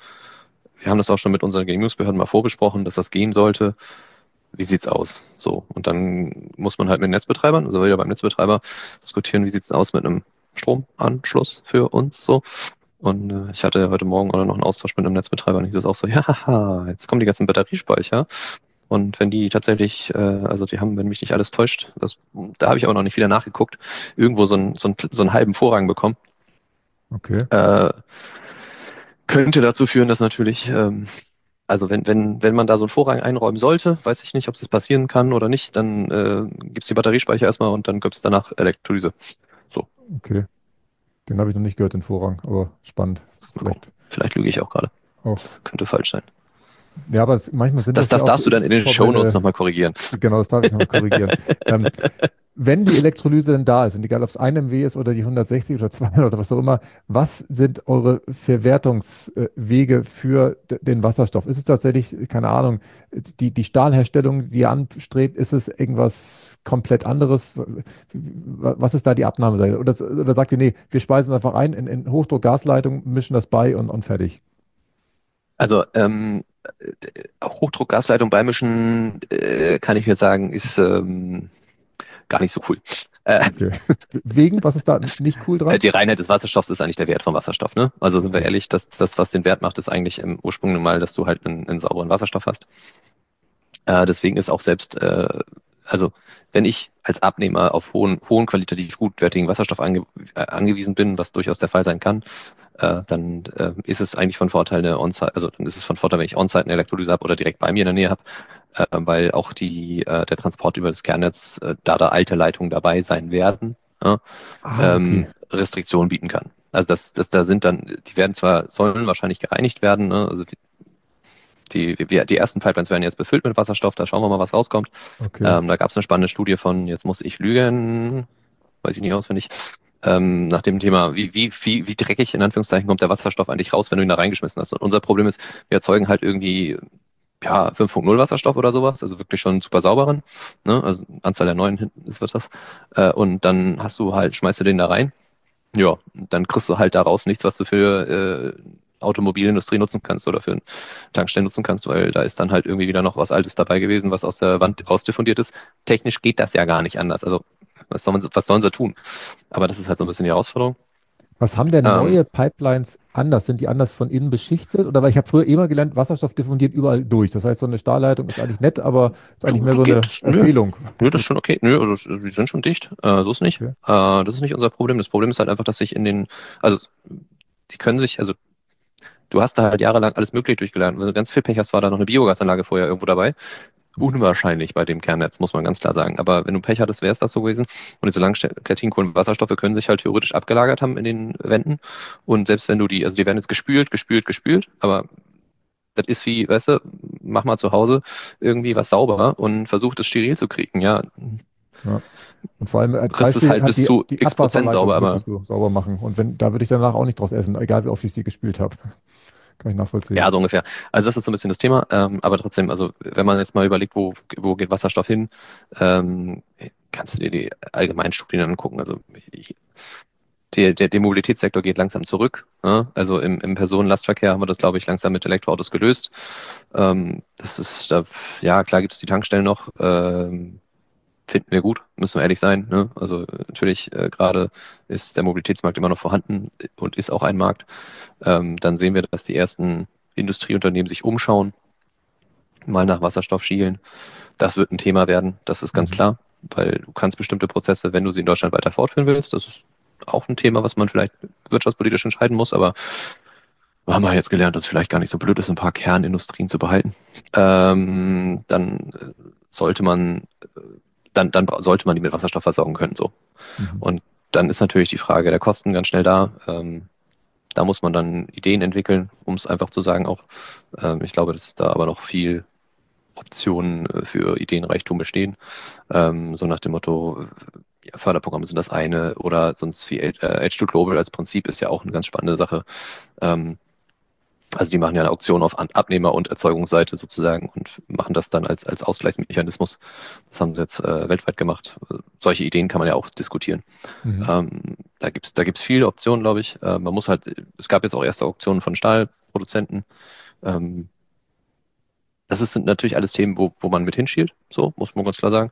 wir haben das auch schon mit unseren Genehmigungsbehörden mal vorbesprochen, dass das gehen sollte. Wie sieht's aus? So. Und dann muss man halt mit den Netzbetreibern, also wieder beim Netzbetreiber diskutieren, wie sieht's aus mit einem Stromanschluss für uns, so. Und ich hatte heute Morgen auch noch einen Austausch mit einem Netzbetreiber und hieß es auch so, ja, haha, jetzt kommen die ganzen Batteriespeicher. Und wenn die tatsächlich, also die haben, wenn mich nicht alles täuscht, da habe ich aber noch nicht wieder nachgeguckt, irgendwo so einen halben Vorrang bekommen. Okay. Äh, Könnte dazu führen, dass natürlich also wenn man da so einen Vorrang einräumen sollte, weiß ich nicht, ob das passieren kann oder nicht, dann gibt's die Batteriespeicher erstmal und dann gibt's danach Elektrolyse. So, Okay. Den habe ich noch nicht gehört, den Vorrang, aber spannend. Vielleicht vielleicht lüge ich auch gerade. auch. Das könnte falsch sein. Ja, aber manchmal sind das ja Das auch so darfst du dann in den Shownotes informelle, nochmal korrigieren. genau, das darf ich nochmal korrigieren. Ähm, Wenn die Elektrolyse denn da ist, und egal ob es 1 MW ist oder die 160 oder 200 oder was auch immer, was sind eure Verwertungswege für den Wasserstoff? Ist es tatsächlich, keine Ahnung, die Stahlherstellung, die ihr anstrebt, ist es irgendwas komplett anderes? Was ist da die Abnahmeseite? Oder sagt ihr, nee, wir speisen einfach ein in Hochdruck-Gasleitung, mischen das bei und fertig? Also Hochdruckgasleitung beimischen, kann ich mir sagen, ist gar nicht so cool. Okay. Wegen, was ist da nicht cool dran? Die Reinheit des Wasserstoffs ist eigentlich der Wert vom Wasserstoff, ne? Also sind wir ehrlich, das, was den Wert macht, ist eigentlich im Ursprung mal, dass du halt einen sauberen Wasserstoff hast. Deswegen ist auch selbst, also wenn ich als Abnehmer auf hohen qualitativ gutwertigen Wasserstoff angewiesen bin, was durchaus der Fall sein kann, dann ist es eigentlich von Vorteil dann ist es von Vorteil, wenn ich On-Site eine Elektrolyse habe oder direkt bei mir in der Nähe habe, weil auch der Transport über das Kernnetz, da alte Leitungen dabei sein werden, ja, Okay. Restriktionen bieten kann. Also da sind dann, sollen wahrscheinlich gereinigt werden, ne? Also die ersten Pipelines werden jetzt befüllt mit Wasserstoff, da schauen wir mal, was rauskommt. Okay. Da gab es eine spannende Studie von, jetzt muss ich lügen, weiß ich nicht auswendig, nach dem Thema, wie dreckig in Anführungszeichen kommt der Wasserstoff eigentlich raus, wenn du ihn da reingeschmissen hast. Und unser Problem ist, wir erzeugen halt irgendwie 5.0 Wasserstoff oder sowas, also wirklich schon super sauberen, ne? Also Anzahl der neuen hinten wird das. Und dann schmeißt du den da rein. Ja, dann kriegst du halt daraus nichts, was du für Automobilindustrie nutzen kannst oder für Tankstellen nutzen kannst, weil da ist dann halt irgendwie wieder noch was Altes dabei gewesen, was aus der Wand rausdiffundiert ist. Technisch geht das ja gar nicht anders. Also was sollen sie tun? Aber das ist halt so ein bisschen die Herausforderung. Was haben denn Ähm, neue Pipelines anders? Sind die anders von innen beschichtet? Oder weil ich habe früher immer gelernt, Wasserstoff diffundiert überall durch. Das heißt, so eine Stahlleitung ist eigentlich nett, aber ist eigentlich mehr so eine nö, Empfehlung. nö, das ist schon okay. Nö, also die sind schon dicht. So ist nicht. Okay. Das ist nicht unser Problem. Das Problem ist halt einfach, dass sich also die können sich, also du hast da halt jahrelang alles möglich durchgelernt. Wenn du ganz viel Pech hast, war da noch eine Biogasanlage vorher irgendwo dabei. Unwahrscheinlich bei dem Kernnetz, muss man ganz klar sagen. Aber wenn du Pech hattest, wäre es das so gewesen. Und diese langkettigen Kohlenwasserstoffe können sich halt theoretisch abgelagert haben in den Wänden. Und selbst wenn also die werden jetzt gespült, aber das ist wie, weißt du, mach mal zu Hause irgendwie was sauber und versuch das steril zu kriegen. Ja, Ja. Und vor allem als kriegst es Beispiel halt hat bis die, zu die x% sauber, Abwasserleitung aber müsstest du sauber machen. Und wenn, da würde ich danach auch nicht draus essen, egal wie oft ich sie gespült habe. Kann ich nachvollziehen. ja, so ungefähr. Also das ist so ein bisschen das Thema. Aber trotzdem, also wenn man jetzt mal überlegt, wo geht Wasserstoff hin, ähm, kannst du dir die allgemeinen Studien angucken. Also der Mobilitätssektor geht langsam zurück. Ne? Also im Personenlastverkehr haben wir das, glaube ich, langsam mit Elektroautos gelöst. Das ist, ja, klar gibt es die Tankstellen noch. Finden wir gut, müssen wir ehrlich sein. Ne? Also natürlich, gerade ist der Mobilitätsmarkt immer noch vorhanden und ist auch ein Markt. Dann sehen wir, dass die ersten Industrieunternehmen sich umschauen, mal nach Wasserstoff schielen. Das wird ein Thema werden, das ist ganz Mhm. klar, weil du kannst bestimmte Prozesse, wenn du sie in Deutschland weiter fortführen willst, das ist auch ein Thema, was man vielleicht wirtschaftspolitisch entscheiden muss, aber wir haben ja jetzt gelernt, dass es vielleicht gar nicht so blöd ist, ein paar Kernindustrien zu behalten. Dann sollte man, dann sollte man die mit Wasserstoff versorgen können, so. Mhm. Und dann ist natürlich die Frage der Kosten ganz schnell da. Da muss man dann Ideen entwickeln, um es einfach zu sagen auch. Ich glaube, dass da aber noch viel Optionen für Ideenreichtum bestehen. So nach dem Motto, ja, Förderprogramme sind das eine oder sonst wie Edge to Global als Prinzip ist ja auch eine ganz spannende Sache. Ähm, also die machen ja eine Auktion auf Abnehmer- und Erzeugungsseite sozusagen und machen das dann als Ausgleichsmechanismus. Das haben sie jetzt weltweit gemacht. Solche Ideen kann man ja auch diskutieren. Mhm. Da gibt's viele Optionen, glaube ich. Es gab jetzt auch erste Auktionen von Stahlproduzenten. Ähm, sind natürlich alles Themen, wo man mit hinschielt, so muss man ganz klar sagen.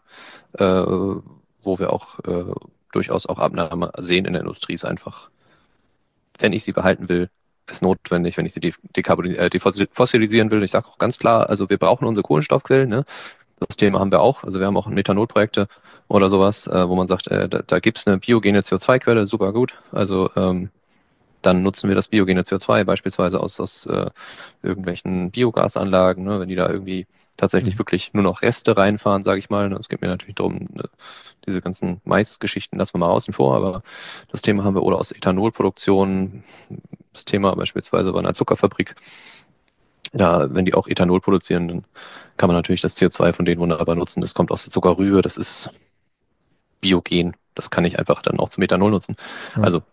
Wo wir auch durchaus auch Abnahme sehen in der Industrie, ist einfach, wenn ich sie behalten will, ist notwendig, wenn ich sie defossilisieren will. Ich sage auch ganz klar, also wir brauchen unsere Kohlenstoffquellen, ne? Das Thema haben wir auch. Also wir haben auch Methanolprojekte oder sowas, wo man sagt, da gibt es eine biogene CO2-Quelle, super gut. Also dann nutzen wir das biogene CO2 beispielsweise aus irgendwelchen Biogasanlagen, ne, wenn die da irgendwie tatsächlich Mhm. wirklich nur noch Reste reinfahren, sage ich mal. Ne. Es geht mir natürlich darum, ne, diese ganzen Maisgeschichten lassen wir mal außen vor, aber das Thema haben wir oder aus Ethanolproduktion, das Thema beispielsweise bei einer Zuckerfabrik. Ja, wenn die auch Ethanol produzieren, dann kann man natürlich das CO2 von denen wunderbar nutzen. Das kommt aus der Zuckerrübe, das ist biogen. Das kann ich einfach dann auch zum Ethanol nutzen. Ja. Also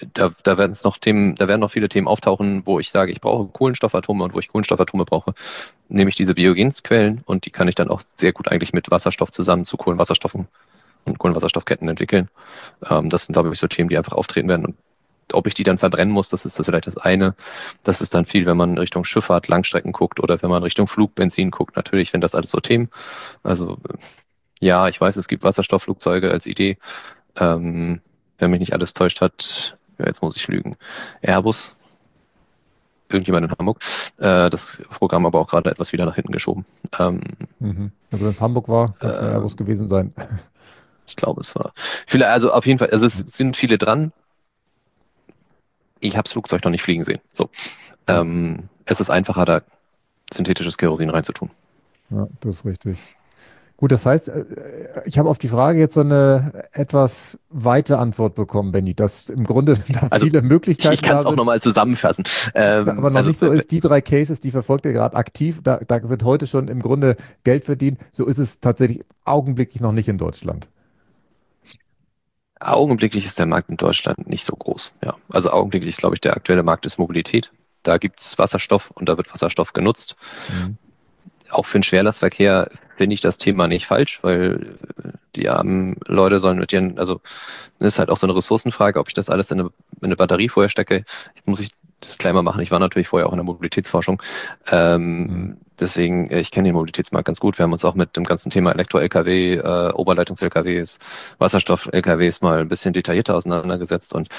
da werden noch viele Themen auftauchen, wo ich sage, ich brauche Kohlenstoffatome und wo ich Kohlenstoffatome brauche, nehme ich diese Biogensquellen und die kann ich dann auch sehr gut eigentlich mit Wasserstoff zusammen zu Kohlenwasserstoffen und Kohlenwasserstoffketten entwickeln. Das sind, glaube ich, so Themen, die einfach auftreten werden. Und ob ich die dann verbrennen muss, das ist das vielleicht das eine. Das ist dann viel, wenn man Richtung Schifffahrt, Langstrecken guckt oder wenn man Richtung Flugbenzin guckt. Natürlich, wenn das alles so Themen. Also Ja, ich weiß, es gibt Wasserstoffflugzeuge als Idee. Ähm, wenn mich nicht alles täuscht hat, ja, jetzt muss ich lügen, Airbus, irgendjemand in Hamburg, das Programm aber auch gerade etwas wieder nach hinten geschoben. Ähm, Mhm. Also wenn es Hamburg war, könnte es nur Airbus ähm, gewesen sein. ich glaube, es war viele, also auf jeden Fall, also es sind viele dran. Ich habe das Flugzeug noch nicht fliegen sehen. So, Ja, es ist einfacher, da synthetisches Kerosin reinzutun. ja, das ist richtig. Gut, das heißt, ich habe auf die Frage jetzt so eine etwas weite Antwort bekommen, Benny, dass im Grunde da Also viele ich Möglichkeiten kann da es auch sind, nochmal zusammenfassen. aber noch nicht so ist, die drei Cases, die verfolgt ihr gerade aktiv, da wird heute schon im Grunde Geld verdient. So ist es tatsächlich augenblicklich noch nicht in Deutschland. Augenblicklich ist der Markt in Deutschland nicht so groß. Ja, also augenblicklich ist, glaube ich, der aktuelle Markt ist Mobilität. Da gibt es Wasserstoff und da wird Wasserstoff genutzt. Mhm. Auch für den Schwerlastverkehr finde ich das Thema nicht falsch, weil die armen Leute sollen mit ihren, also das ist halt auch so eine Ressourcenfrage, ob ich das alles in eine Batterie vorher stecke. Ich Disclaimer machen, ich war natürlich vorher auch in der Mobilitätsforschung. Mhm. Deswegen, ich kenne den Mobilitätsmarkt ganz gut. Wir haben uns auch mit dem ganzen Thema Elektro-Lkw, Oberleitungs-Lkws, Wasserstoff-Lkws mal ein bisschen detaillierter auseinandergesetzt. Und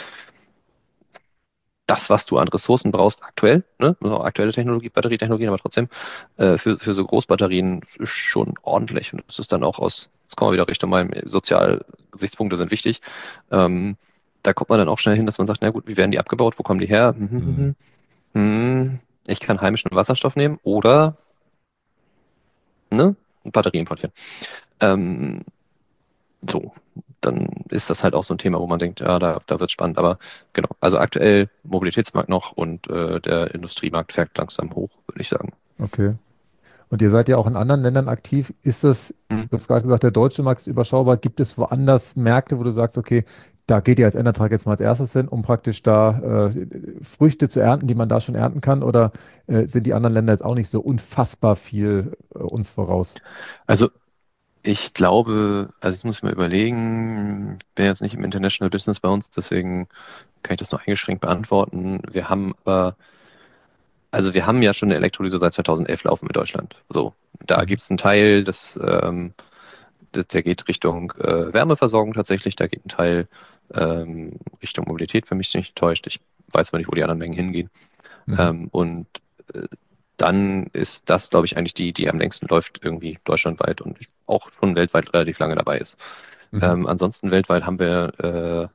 das, was du an Ressourcen brauchst aktuell, ne, also aktuelle Technologie, Batterietechnologien, aber trotzdem, für so Großbatterien ist schon ordentlich. Und das ist dann auch jetzt kommen wir wieder Richtung meinem Sozialgesichtspunkte sind wichtig. Ähm, da kommt man dann auch schnell hin, dass man sagt, na gut, wie werden die abgebaut? Wo kommen die her? Mhm. Ich kann heimischen Wasserstoff nehmen oder, ne, Batterie importieren. Ähm, so, dann ist das halt auch so ein Thema, wo man denkt, ja, da wird es spannend. Aber genau, also aktuell Mobilitätsmarkt noch und der Industriemarkt fährt langsam hoch, würde ich sagen. Okay. Und ihr seid ja auch in anderen Ländern aktiv. Ist das, Mhm. du hast gerade gesagt, der deutsche Markt ist überschaubar. Gibt es woanders Märkte, wo du sagst, okay, da geht ihr als Endertrag jetzt mal als erstes hin, um praktisch da Früchte zu ernten, die man da schon ernten kann? Oder sind die anderen Länder jetzt auch nicht so unfassbar viel uns voraus? Also ich glaube, also jetzt muss ich mal überlegen, ich bin jetzt nicht im International Business bei uns, deswegen kann ich das nur eingeschränkt beantworten. Wir haben ja schon eine Elektrolyse seit 2011 laufen in Deutschland. So, da Mhm. gibt es einen Teil, der geht Richtung Wärmeversorgung tatsächlich, da geht ein Teil Richtung Mobilität, wenn mich nicht täuscht. Ich weiß aber nicht, wo die anderen Mengen hingehen. Mhm. Und äh, dann ist das, glaube ich, eigentlich die am längsten läuft, irgendwie deutschlandweit und auch schon weltweit relativ lange dabei ist. Mhm. Ansonsten weltweit haben wir,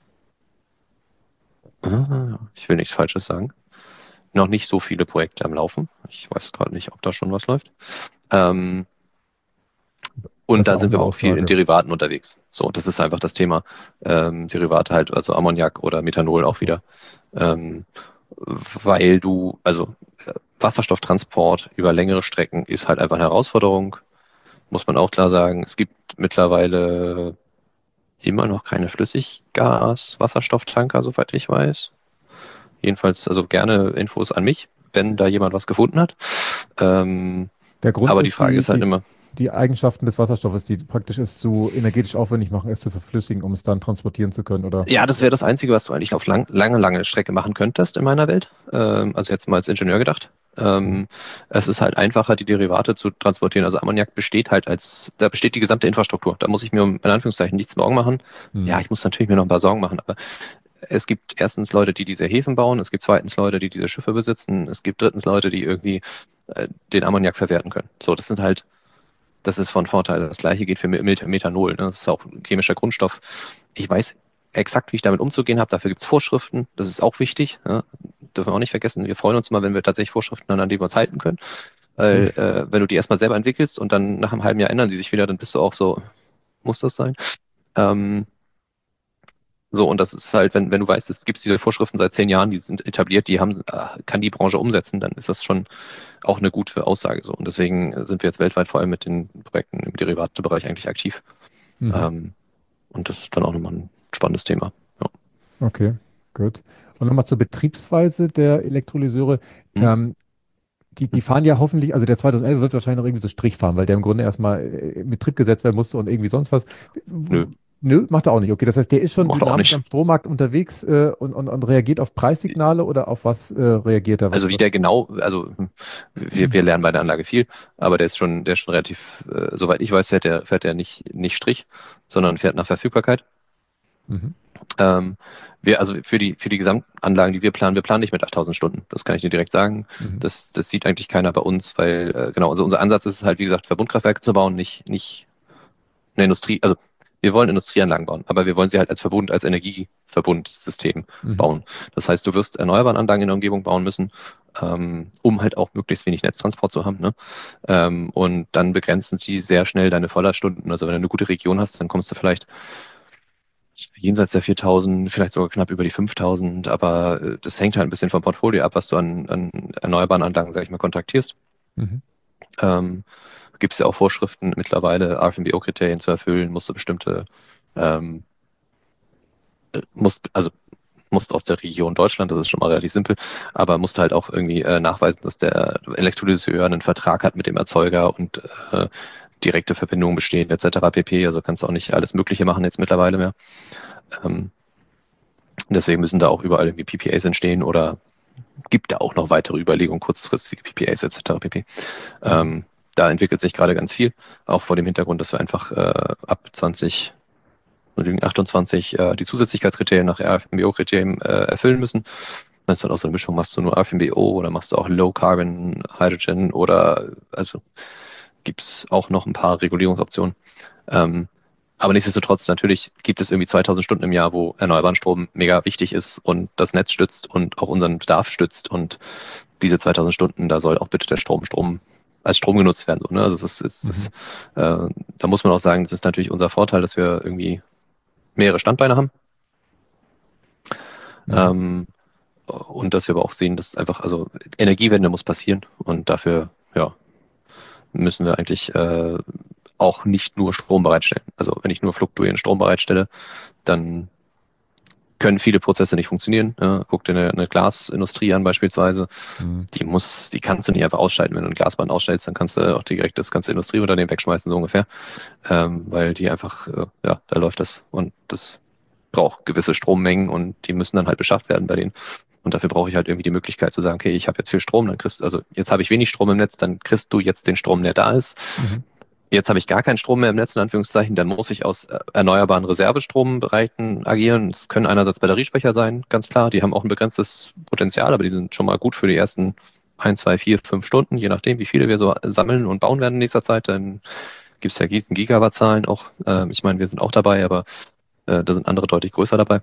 ich will nichts Falsches sagen, noch nicht so viele Projekte am Laufen. Ich weiß gerade nicht, ob da schon was läuft. Ähm, Das und ist ja da auch sind eine wir aber auch viel in Aussage. Derivaten unterwegs. So, das ist einfach das Thema. Derivate halt, also Ammoniak oder Methanol Ach auch so. wieder. Ähm, weil Wasserstofftransport über längere Strecken ist halt einfach eine Herausforderung, muss man auch klar sagen. Es gibt mittlerweile immer noch keine Flüssiggas-Wasserstofftanker, soweit ich weiß. Jedenfalls, also gerne Infos an mich, wenn da jemand was gefunden hat. Ähm, Der Grund aber die ist Frage ist halt immer, die Eigenschaften des Wasserstoffes, die praktisch es zu energetisch aufwendig machen, es zu verflüssigen, um es dann transportieren zu können, oder? ja, das wäre das Einzige, was du eigentlich auf lange Strecke machen könntest in meiner Welt. Also jetzt mal als Ingenieur gedacht. Mhm. Es ist halt einfacher, die Derivate zu transportieren. Also Ammoniak besteht halt da besteht die gesamte Infrastruktur. Da muss ich mir in Anführungszeichen nichts Sorgen machen. Ja, Mhm. ich muss natürlich mir noch ein paar Sorgen machen, aber es gibt erstens Leute, die diese Häfen bauen, es gibt zweitens Leute, die diese Schiffe besitzen, es gibt drittens Leute, die irgendwie den Ammoniak verwerten können. So, das ist von Vorteil. Das gleiche geht für Methanol. Ne? Das ist auch ein chemischer Grundstoff. Ich weiß exakt, wie ich damit umzugehen habe. Dafür gibt es Vorschriften. Das ist auch wichtig. Ne? Dürfen wir auch nicht vergessen. Wir freuen uns immer, wenn wir tatsächlich Vorschriften haben, an die wir uns halten können. Weil wenn du die erstmal selber entwickelst und dann nach einem halben Jahr ändern sie sich wieder, dann bist du auch so, muss das sein? Ähm, so, und das ist halt, wenn du weißt, es gibt diese Vorschriften seit 10 Jahren, die sind etabliert, kann die Branche umsetzen, dann ist das schon auch eine gute Aussage so. Und deswegen sind wir jetzt weltweit vor allem mit den Projekten im Derivatebereich eigentlich aktiv. Mhm. Ähm, und das ist dann auch nochmal ein spannendes Thema. Ja. Okay, gut. Und nochmal zur Betriebsweise der Elektrolyseure. Hm? Ähm, die fahren ja hoffentlich, also der 2011 wird wahrscheinlich noch irgendwie so Strich fahren, weil der im Grunde erstmal in Betrieb gesetzt werden musste und irgendwie sonst was. Nö. Nö, macht er auch nicht. Okay, das heißt, der ist schon Macht er auch dynamisch am nicht. Strommarkt unterwegs und reagiert auf Preissignale oder auf was reagiert er? Also wie der genau, also wir lernen bei der Anlage viel, aber der ist schon relativ, soweit ich weiß, fährt der nicht Strich, sondern fährt nach Verfügbarkeit. Mhm. Ähm, also für die Gesamtanlagen, die wir planen nicht mit 8000 Stunden. Das kann ich dir direkt sagen. Mhm. Das sieht eigentlich keiner bei uns, weil, genau, also unser Ansatz ist es halt, wie gesagt, Verbundkraftwerke zu bauen, nicht eine Industrie, also wir wollen Industrieanlagen bauen, aber wir wollen sie halt als Verbund, als Energieverbundsystem Mhm. bauen. Das heißt, du wirst erneuerbare Anlagen in der Umgebung bauen müssen, um halt auch möglichst wenig Netztransport zu haben, ne? Und dann begrenzen sie sehr schnell deine Vollerstunden. Also wenn du eine gute Region hast, dann kommst du vielleicht jenseits der 4000, vielleicht sogar knapp über die 5000, aber das hängt halt ein bisschen vom Portfolio ab, was du an erneuerbaren Anlagen, sag ich mal, kontraktierst. Mhm. Ähm, Gibt es ja auch Vorschriften mittlerweile, RFMBO-Kriterien zu erfüllen, musst du bestimmte, ähm, musst aus der Region Deutschland, das ist schon mal relativ simpel, aber musst halt auch irgendwie nachweisen, dass der Elektrolyseur einen Vertrag hat mit dem Erzeuger und direkte Verbindungen bestehen, etc. pp. Also kannst du auch nicht alles Mögliche machen jetzt mittlerweile mehr. Ähm, Deswegen müssen da auch überall irgendwie PPAs entstehen oder gibt da auch noch weitere Überlegungen, kurzfristige PPAs etc. pp. Mhm. Da entwickelt sich gerade ganz viel, auch vor dem Hintergrund, dass wir einfach ab 2028 die Zusätzlichkeitskriterien nach RFMBO-Kriterien erfüllen müssen. Das ist dann auch so eine Mischung, machst du nur RFMBO oder machst du auch Low Carbon Hydrogen oder also gibt es auch noch ein paar Regulierungsoptionen. Ähm, aber nichtsdestotrotz, natürlich gibt es irgendwie 2000 Stunden im Jahr, wo erneuerbaren Strom mega wichtig ist und das Netz stützt und auch unseren Bedarf stützt. Und diese 2000 Stunden, da soll auch bitte der Strom als Strom genutzt werden. So, ne? Also Mhm. da muss man auch sagen, das ist natürlich unser Vorteil, dass wir irgendwie mehrere Standbeine haben. Mhm. Ähm, und dass wir aber auch sehen, dass einfach, also Energiewende muss passieren und dafür, ja, müssen wir eigentlich auch nicht nur Strom bereitstellen. Also wenn ich nur fluktuierenden Strom bereitstelle, dann können viele Prozesse nicht funktionieren. Guck dir eine Glasindustrie an beispielsweise. Mhm. Die kannst du nicht einfach ausschalten. Wenn du ein Glasband ausstellst, dann kannst du auch direkt das ganze Industrieunternehmen wegschmeißen, so ungefähr. Weil die einfach, ja, da läuft das und das braucht gewisse Strommengen und die müssen dann halt beschafft werden bei denen. Und dafür brauche ich halt irgendwie die Möglichkeit zu sagen, okay, ich habe jetzt viel Strom, also jetzt habe ich wenig Strom im Netz, dann kriegst du jetzt den Strom, der da ist. Mhm. Jetzt habe ich gar keinen Strom mehr im Netz, in Anführungszeichen, dann muss ich aus erneuerbaren Reservestrombereichen agieren. Das können einerseits Batteriespeicher sein, ganz klar. Die haben auch ein begrenztes Potenzial, aber die sind schon mal gut für die ersten 1, 2, 4, 5 Stunden, je nachdem, wie viele wir so sammeln und bauen werden in nächster Zeit. Dann gibt es ja Gigawattzahlen auch. Ich meine, wir sind auch dabei, aber da sind andere deutlich größer dabei.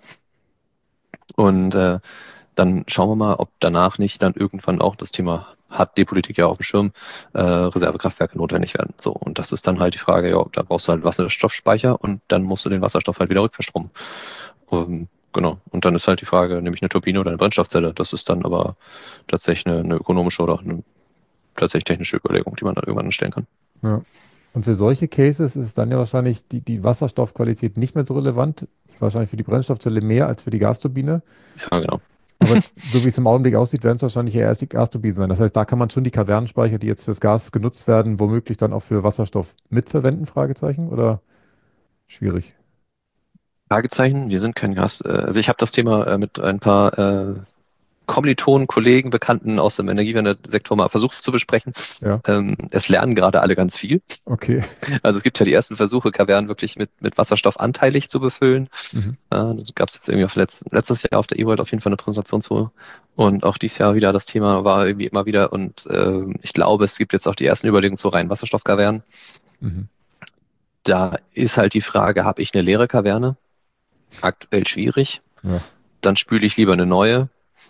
Und dann schauen wir mal, ob danach nicht dann irgendwann auch das Thema hat die Politik ja auf dem Schirm, Reservekraftwerke notwendig werden. So, und das ist dann halt die Frage, ja, da brauchst du halt Wasserstoffspeicher und dann musst du den Wasserstoff halt wieder rückverstromen. Genau. Und dann ist halt die Frage, nehme ich eine Turbine oder eine Brennstoffzelle? Das ist dann aber tatsächlich eine ökonomische oder eine tatsächlich technische Überlegung, die man dann irgendwann stellen kann. Ja. Und für solche Cases ist dann ja wahrscheinlich die Wasserstoffqualität nicht mehr so relevant. Wahrscheinlich für die Brennstoffzelle mehr als für die Gasturbine. Ja, genau. Aber so wie es im Augenblick aussieht, werden es wahrscheinlich eher erst die Gasturbinen sein. Das heißt, da kann man schon die Kavernenspeicher, die jetzt fürs Gas genutzt werden, womöglich dann auch für Wasserstoff mitverwenden? Fragezeichen? Oder schwierig? Fragezeichen, wir sind kein Gas. Also ich habe das Thema mit ein paar Kommilitonen, Kollegen, Bekannten aus dem Energiewendesektor mal versucht zu besprechen. Ja, Es lernen gerade alle ganz viel. okay. Also es gibt ja die ersten Versuche, Kavernen wirklich mit Wasserstoff anteilig zu befüllen. Mhm. Da gab es jetzt irgendwie letztes Jahr auf der E-World auf jeden Fall eine Präsentation zu. Und auch dieses Jahr wieder das Thema war irgendwie immer wieder. Und ich glaube, es gibt jetzt auch die ersten Überlegungen zu reinen Wasserstoffkavernen. Mhm. Da ist halt die Frage, habe ich eine leere Kaverne? Aktuell schwierig. Ja. Dann spüle ich lieber eine neue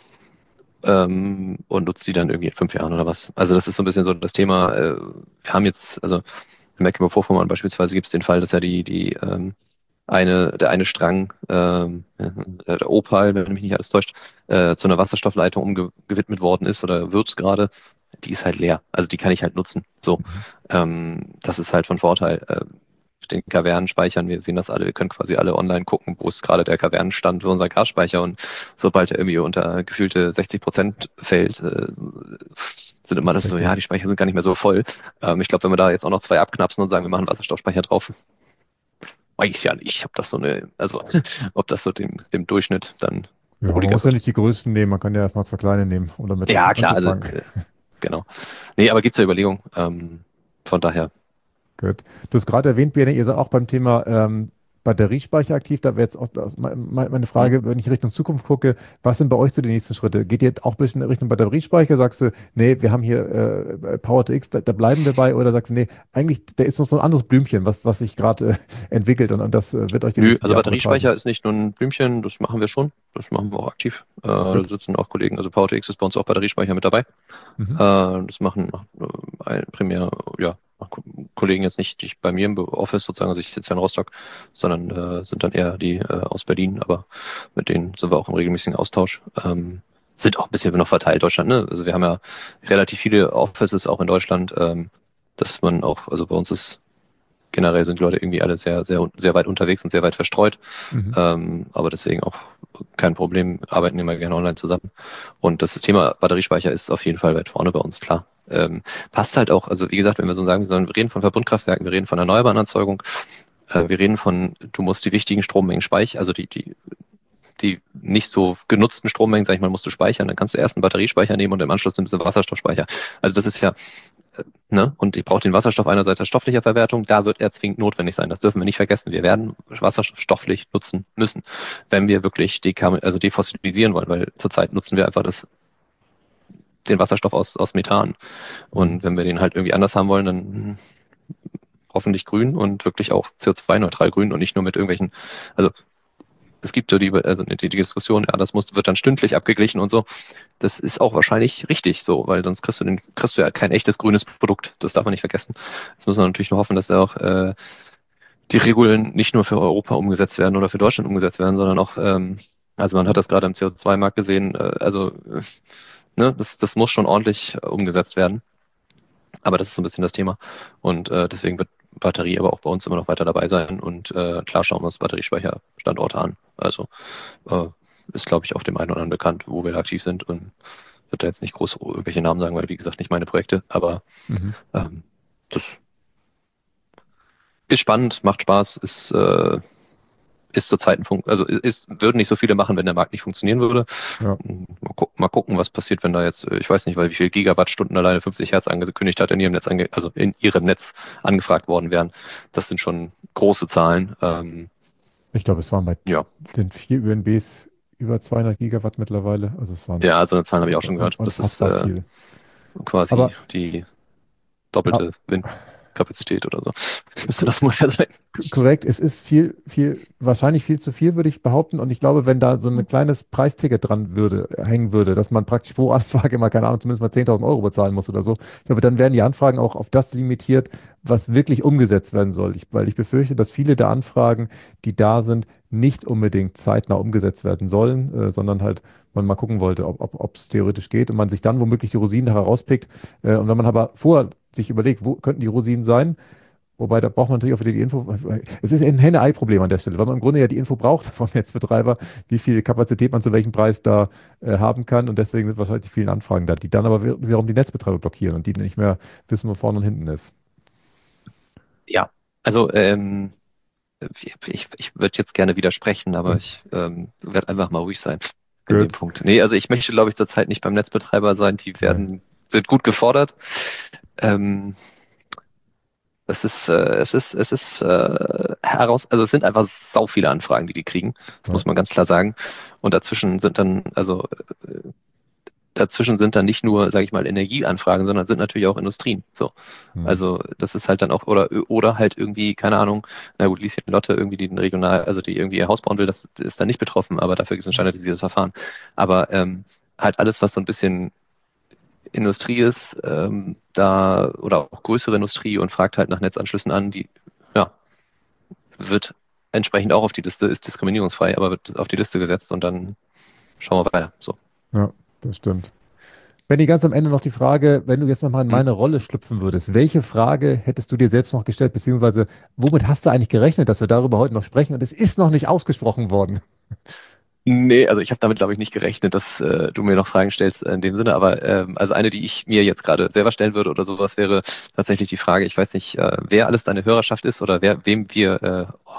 und nutze die dann irgendwie in 5 Jahren oder was. Also das ist so ein bisschen so das Thema. Wir haben jetzt, also in Mecklenburg-Vorpommern beispielsweise gibt es den Fall, dass ja der eine Strang, der Opal, wenn mich nicht alles täuscht, zu einer Wasserstoffleitung umgewidmet worden ist oder wird gerade, die ist halt leer. Also die kann ich halt nutzen. So, Mhm. das ist halt von Vorteil. Den Kavernenspeichern, wir sehen das alle, wir können quasi alle online gucken, wo ist gerade der Kavernenstand für unseren Gasspeicher und sobald er irgendwie unter gefühlte 60% fällt, sind immer Geht's das so, weg, ja, ja. die Speicher sind gar nicht mehr so voll. Ich glaube, wenn wir da jetzt auch noch zwei abknapsen und sagen, wir machen Wasserstoffspeicher drauf, weiß ja nicht, ob das so eine, also ob das so dem Durchschnitt dann Ja, man wohliger muss ja wird. nicht die größten nehmen, man kann ja erstmal zwei kleine nehmen, um damit Ja, klar, also anzufangen. genau. Nee, aber gibt's ja Überlegungen. Von daher. Gut. Du hast gerade erwähnt, Birne, ihr seid auch beim Thema Batteriespeicher aktiv. Da wäre jetzt auch meine Hm? Frage, wenn ich Richtung Zukunft gucke, was sind bei euch so die nächsten Schritte? Geht ihr auch ein bisschen in Richtung Batteriespeicher? Sagst du, nee, wir haben hier Power-to-X, da bleiben wir bei? Oder sagst du, nee, eigentlich, da ist noch so ein anderes Blümchen, was sich gerade entwickelt und das wird euch die Nö, nächsten also Jahre betreiben? Batteriespeicher ist nicht nur ein Blümchen, das machen wir schon. Das machen wir auch aktiv. Da Gut. sitzen auch Kollegen, also PowerTX ist bei uns auch Batteriespeicher mit dabei. Mhm. Das machen primär, ja, Kollegen jetzt nicht bei mir im Office sozusagen, also ich sitze ja in Rostock, sondern sind dann eher die aus Berlin, aber mit denen sind wir auch im regelmäßigen Austausch. Sind auch ein bisschen noch verteilt Deutschland, ne? Also wir haben ja relativ viele Offices auch in Deutschland, dass man auch, also bei uns ist generell sind die Leute irgendwie alle sehr weit unterwegs und sehr weit verstreut. Mhm. Aber deswegen auch kein Problem, arbeiten immer gerne online zusammen. Und das Thema Batteriespeicher ist auf jeden Fall weit vorne bei uns, klar. Passt halt auch, also wie gesagt, wenn wir so sagen, wir reden von Verbundkraftwerken, wir reden von erneuerbaren Erzeugung, wir reden von, du musst die wichtigen Strommengen speichern, also die nicht so genutzten Strommengen, sag ich mal, musst du speichern, dann kannst du erst einen Batteriespeicher nehmen und im Anschluss nimmst du einen Wasserstoffspeicher. Also das ist ja ne? Und ich brauche den Wasserstoff einerseits als stofflicher Verwertung, da wird er zwingend notwendig sein. Das dürfen wir nicht vergessen. Wir werden Wasserstoff stofflich nutzen müssen, wenn wir wirklich also defossilisieren wollen, weil zurzeit nutzen wir einfach den Wasserstoff aus Methan. Mhm. Und wenn wir den halt irgendwie anders haben wollen, dann hoffentlich grün und wirklich auch CO2-neutral grün und nicht nur mit irgendwelchen, also es gibt so die Diskussion, ja, wird dann stündlich abgeglichen und so. Das ist auch wahrscheinlich richtig so, weil sonst kriegst du ja kein echtes grünes Produkt. Das darf man nicht vergessen. Jetzt muss man natürlich nur hoffen, dass auch die Regeln nicht nur für Europa umgesetzt werden oder für Deutschland umgesetzt werden, sondern auch, also man hat das gerade im CO2-Markt gesehen, ne, das muss schon ordentlich umgesetzt werden. Aber das ist so ein bisschen das Thema. Und deswegen wird Batterie aber auch bei uns immer noch weiter dabei sein. Und klar schauen wir uns Batteriespeicherstandorte an. Also äh, ist, glaube ich, auch dem einen oder anderen bekannt, wo wir da aktiv sind. Und wird da jetzt nicht groß irgendwelche Namen sagen, weil, wie gesagt, nicht meine Projekte. Aber Mhm. ähm, das ist spannend, macht Spaß, ist zurzeit würden nicht so viele machen, wenn der Markt nicht funktionieren würde. Ja. Mal gucken, was passiert, wenn da jetzt, ich weiß nicht, weil wie viel Gigawattstunden alleine 50 Hertz angekündigt hat, in ihrem also in ihrem Netz angefragt worden wären. Das sind schon große Zahlen. Ich glaube, es waren bei Ja, den vier ÖNBs über 200 Gigawatt mittlerweile. Also es waren ja, so eine Zahl habe ich auch schon gehört. Das ist unfassbar viel. quasi Aber die ja, doppelte Windkapazität oder so. Müsste das ungefähr sein. korrekt, es ist wahrscheinlich viel zu viel, würde ich behaupten. Und ich glaube, wenn da so ein kleines Preisticket hängen würde, dass man praktisch pro Anfrage immer, keine Ahnung, zumindest mal 10.000 Euro bezahlen muss oder so, ich glaube, dann werden die Anfragen auch auf das limitiert, was wirklich umgesetzt werden soll. Weil ich befürchte, dass viele der Anfragen, die da sind, nicht unbedingt zeitnah umgesetzt werden sollen, sondern halt man mal gucken wollte, ob es theoretisch geht und man sich dann womöglich die Rosinen herauspickt. Und wenn man aber vorher sich überlegt, wo könnten die Rosinen sein, wobei, da braucht man natürlich auch wieder die Info. Es ist ein Henne-Ei-Problem an der Stelle, weil man im Grunde ja die Info braucht vom Netzbetreiber, wie viel Kapazität man zu welchem Preis da haben kann. Und deswegen sind wahrscheinlich die vielen Anfragen da, die dann aber wiederum die Netzbetreiber blockieren und die nicht mehr wissen, wo vorne und hinten ist. Ja, also ich würde jetzt gerne widersprechen, aber ich werde einfach mal ruhig sein in dem Gut. Punkt. Nee, also ich möchte, glaube ich, zurzeit nicht beim Netzbetreiber sein. Nein. Sind gut gefordert. Ähm, es ist also es sind einfach sau viele Anfragen, die kriegen. Das Ja. muss man ganz klar sagen. Und dazwischen sind dann nicht nur, sage ich mal, Energieanfragen, sondern sind natürlich auch Industrien. So. Hm. Also das ist halt dann auch, oder halt irgendwie, keine Ahnung, na gut, Lieschen Lotte irgendwie, die also die irgendwie ihr Haus bauen will, das ist dann nicht betroffen, aber dafür gibt es ein standardisiertes Verfahren. Aber halt alles, was so ein bisschen Industrie ist, da oder auch größere Industrie und fragt halt nach Netzanschlüssen an, die ja, wird entsprechend auch auf die Liste, ist diskriminierungsfrei, aber wird auf die Liste gesetzt und dann schauen wir weiter. So. Ja, das stimmt. Benni, ganz am Ende noch die Frage, wenn du jetzt nochmal in Hm? meine Rolle schlüpfen würdest, welche Frage hättest du dir selbst noch gestellt, beziehungsweise womit hast du eigentlich gerechnet, dass wir darüber heute noch sprechen und es ist noch nicht ausgesprochen worden? Nee, also ich habe damit, glaube ich, nicht gerechnet, dass du mir noch Fragen stellst in dem Sinne, aber also eine, die ich mir jetzt gerade selber stellen würde oder sowas, wäre tatsächlich die Frage, ich weiß nicht, wer alles deine Hörerschaft ist oder wem wir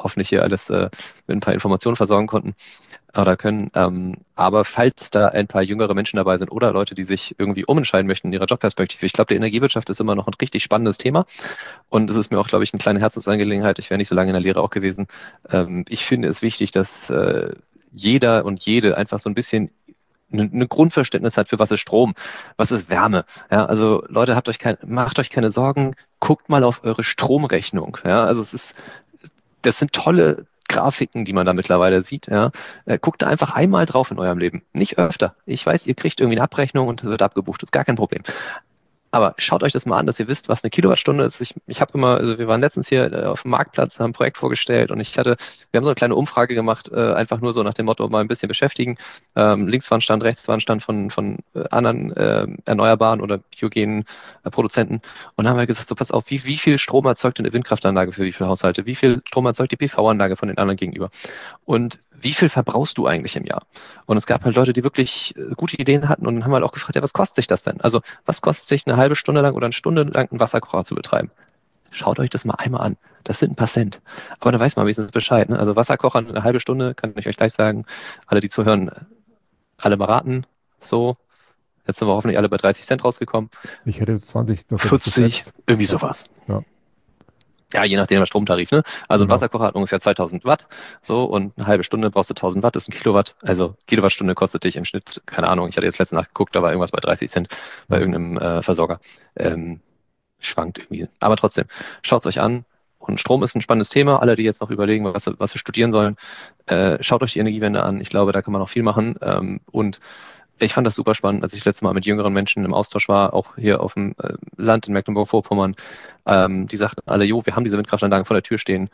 hoffentlich hier alles mit ein paar Informationen versorgen konnten oder können. Aber falls da ein paar jüngere Menschen dabei sind oder Leute, die sich irgendwie umentscheiden möchten in ihrer Jobperspektive, ich glaube, die Energiewirtschaft ist immer noch ein richtig spannendes Thema und es ist mir auch, glaube ich, eine kleine Herzensangelegenheit. Ich wäre nicht so lange in der Lehre auch gewesen. Ich finde es wichtig, dass jeder und jede einfach so ein bisschen ein Grundverständnis hat für was ist Strom, was ist Wärme. Ja, also Leute, macht euch keine Sorgen, guckt mal auf eure Stromrechnung. Ja, also das sind tolle Grafiken, die man da mittlerweile sieht. Ja. Guckt da einfach einmal drauf in eurem Leben, nicht öfter. Ich weiß, ihr kriegt irgendwie eine Abrechnung und es wird abgebucht, ist gar kein Problem. Aber schaut euch das mal an, dass ihr wisst, was eine Kilowattstunde ist. Wir waren letztens hier auf dem Marktplatz, haben ein Projekt vorgestellt und wir haben so eine kleine Umfrage gemacht, einfach nur so nach dem Motto, mal ein bisschen beschäftigen. Links war ein Stand, rechts war ein Stand von anderen erneuerbaren oder biogenen Produzenten. Und dann haben wir gesagt, so pass auf, wie viel Strom erzeugt eine Windkraftanlage für wie viele Haushalte? Wie viel Strom erzeugt die PV-Anlage von den anderen gegenüber? Und wie viel verbrauchst du eigentlich im Jahr? Und es gab halt Leute, die wirklich gute Ideen hatten und haben halt auch gefragt, ja, was kostet sich das denn? Also was kostet sich eine halbe Stunde lang oder eine Stunde lang einen Wasserkocher zu betreiben? Schaut euch das mal einmal an. Das sind ein paar Cent. Aber da weiß man wenigstens Bescheid. Ne? Also Wasserkocher eine halbe Stunde, kann ich euch gleich sagen. Alle, die zuhören, alle mal raten. So, jetzt sind wir hoffentlich alle bei 30 Cent rausgekommen. Ich hätte 20, 40, irgendwie sowas. Ja. Ja, je nachdem der Stromtarif, ne? Also ein Genau. Wasserkocher hat ungefähr 2000 Watt, so, und eine halbe Stunde brauchst du 1000 Watt, das ist ein Kilowatt. Also Kilowattstunde kostet dich im Schnitt, keine Ahnung, ich hatte jetzt letztens nachgeguckt, da war irgendwas bei 30 Cent bei irgendeinem Versorger. Schwankt irgendwie. Aber trotzdem, schaut es euch an. Und Strom ist ein spannendes Thema. Alle, die jetzt noch überlegen, was sie studieren sollen, schaut euch die Energiewende an. Ich glaube, da kann man noch viel machen. Und ich fand das super spannend, als ich das letzte Mal mit jüngeren Menschen im Austausch war, auch hier auf dem Land in Mecklenburg-Vorpommern. Die sagten alle, jo, wir haben diese Windkraftanlagen vor der Tür stehen.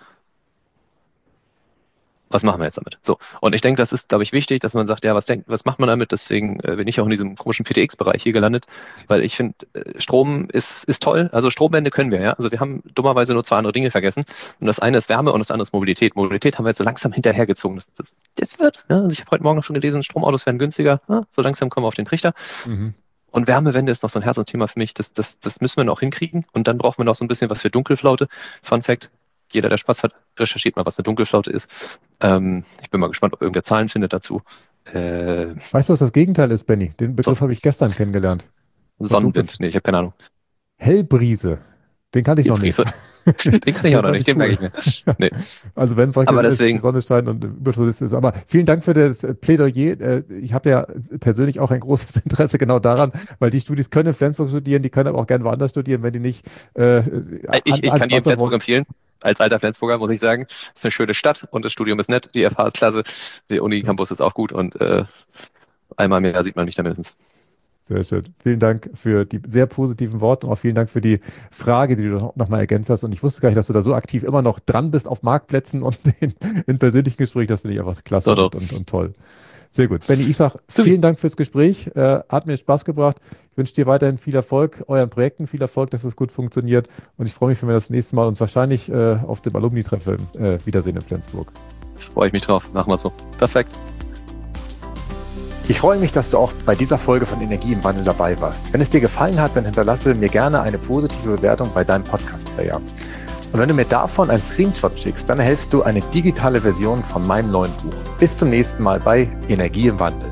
Was machen wir jetzt damit? So. Und ich denke, das ist, glaube ich, wichtig, dass man sagt, ja, was macht man damit? Deswegen bin ich auch in diesem komischen PTX-Bereich hier gelandet, weil ich finde, Strom ist toll. Also Stromwende können wir, ja. Also wir haben dummerweise nur zwei andere Dinge vergessen. Und das eine ist Wärme und das andere ist Mobilität. Mobilität haben wir jetzt so langsam hinterhergezogen. Das wird, ja. Also ich habe heute Morgen noch schon gelesen, Stromautos werden günstiger. Ja, so langsam kommen wir auf den Trichter. Mhm. Und Wärmewende ist noch so ein Herzensthema für mich. Das müssen wir noch hinkriegen. Und dann brauchen wir noch so ein bisschen was für Dunkelflaute. Fun Fact: Jeder, der Spaß hat, recherchiert mal, was eine Dunkelflaute ist. Ich bin mal gespannt, ob irgendwer Zahlen findet dazu. Weißt du, was das Gegenteil ist, Benny? Den Begriff habe ich gestern kennengelernt. Sonnenwind. Nee, ich habe keine Ahnung. Hellbrise. Den kannte ich noch nicht. Den kann ich auch noch nicht, den merke ich mir. Nee. Also wenn Aber deswegen, die Sonne scheint und Überschuss ist. Aber vielen Dank für das Plädoyer. Ich habe ja persönlich auch ein großes Interesse genau daran, weil die Studis können in Flensburg studieren, die können aber auch gerne woanders studieren, wenn die nicht ich kann jedem Flensburg empfehlen. Als alter Flensburger muss ich sagen, es ist eine schöne Stadt und das Studium ist nett, die FH ist klasse, der Uni-Campus ist auch gut und einmal im Jahr sieht man mich da mindestens. Sehr schön. Vielen Dank für die sehr positiven Worte und auch vielen Dank für die Frage, die du nochmal ergänzt hast. Und ich wusste gar nicht, dass du da so aktiv immer noch dran bist auf Marktplätzen und in persönlichen Gesprächen. Das finde ich einfach klasse und toll. Sehr gut. Benny, ich sage vielen Dank fürs Gespräch. Hat mir Spaß gebracht. Ich wünsche dir weiterhin viel Erfolg, euren Projekten viel Erfolg, dass es gut funktioniert. Und ich freue mich, wenn wir das nächste Mal uns wahrscheinlich auf dem Alumni-Treffen wiedersehen in Flensburg. Freue ich mich drauf. Machen wir so. Perfekt. Ich freue mich, dass du auch bei dieser Folge von Energie im Wandel dabei warst. Wenn es dir gefallen hat, dann hinterlasse mir gerne eine positive Bewertung bei deinem Podcast-Player. Und wenn du mir davon einen Screenshot schickst, dann erhältst du eine digitale Version von meinem neuen Buch. Bis zum nächsten Mal bei Energie im Wandel.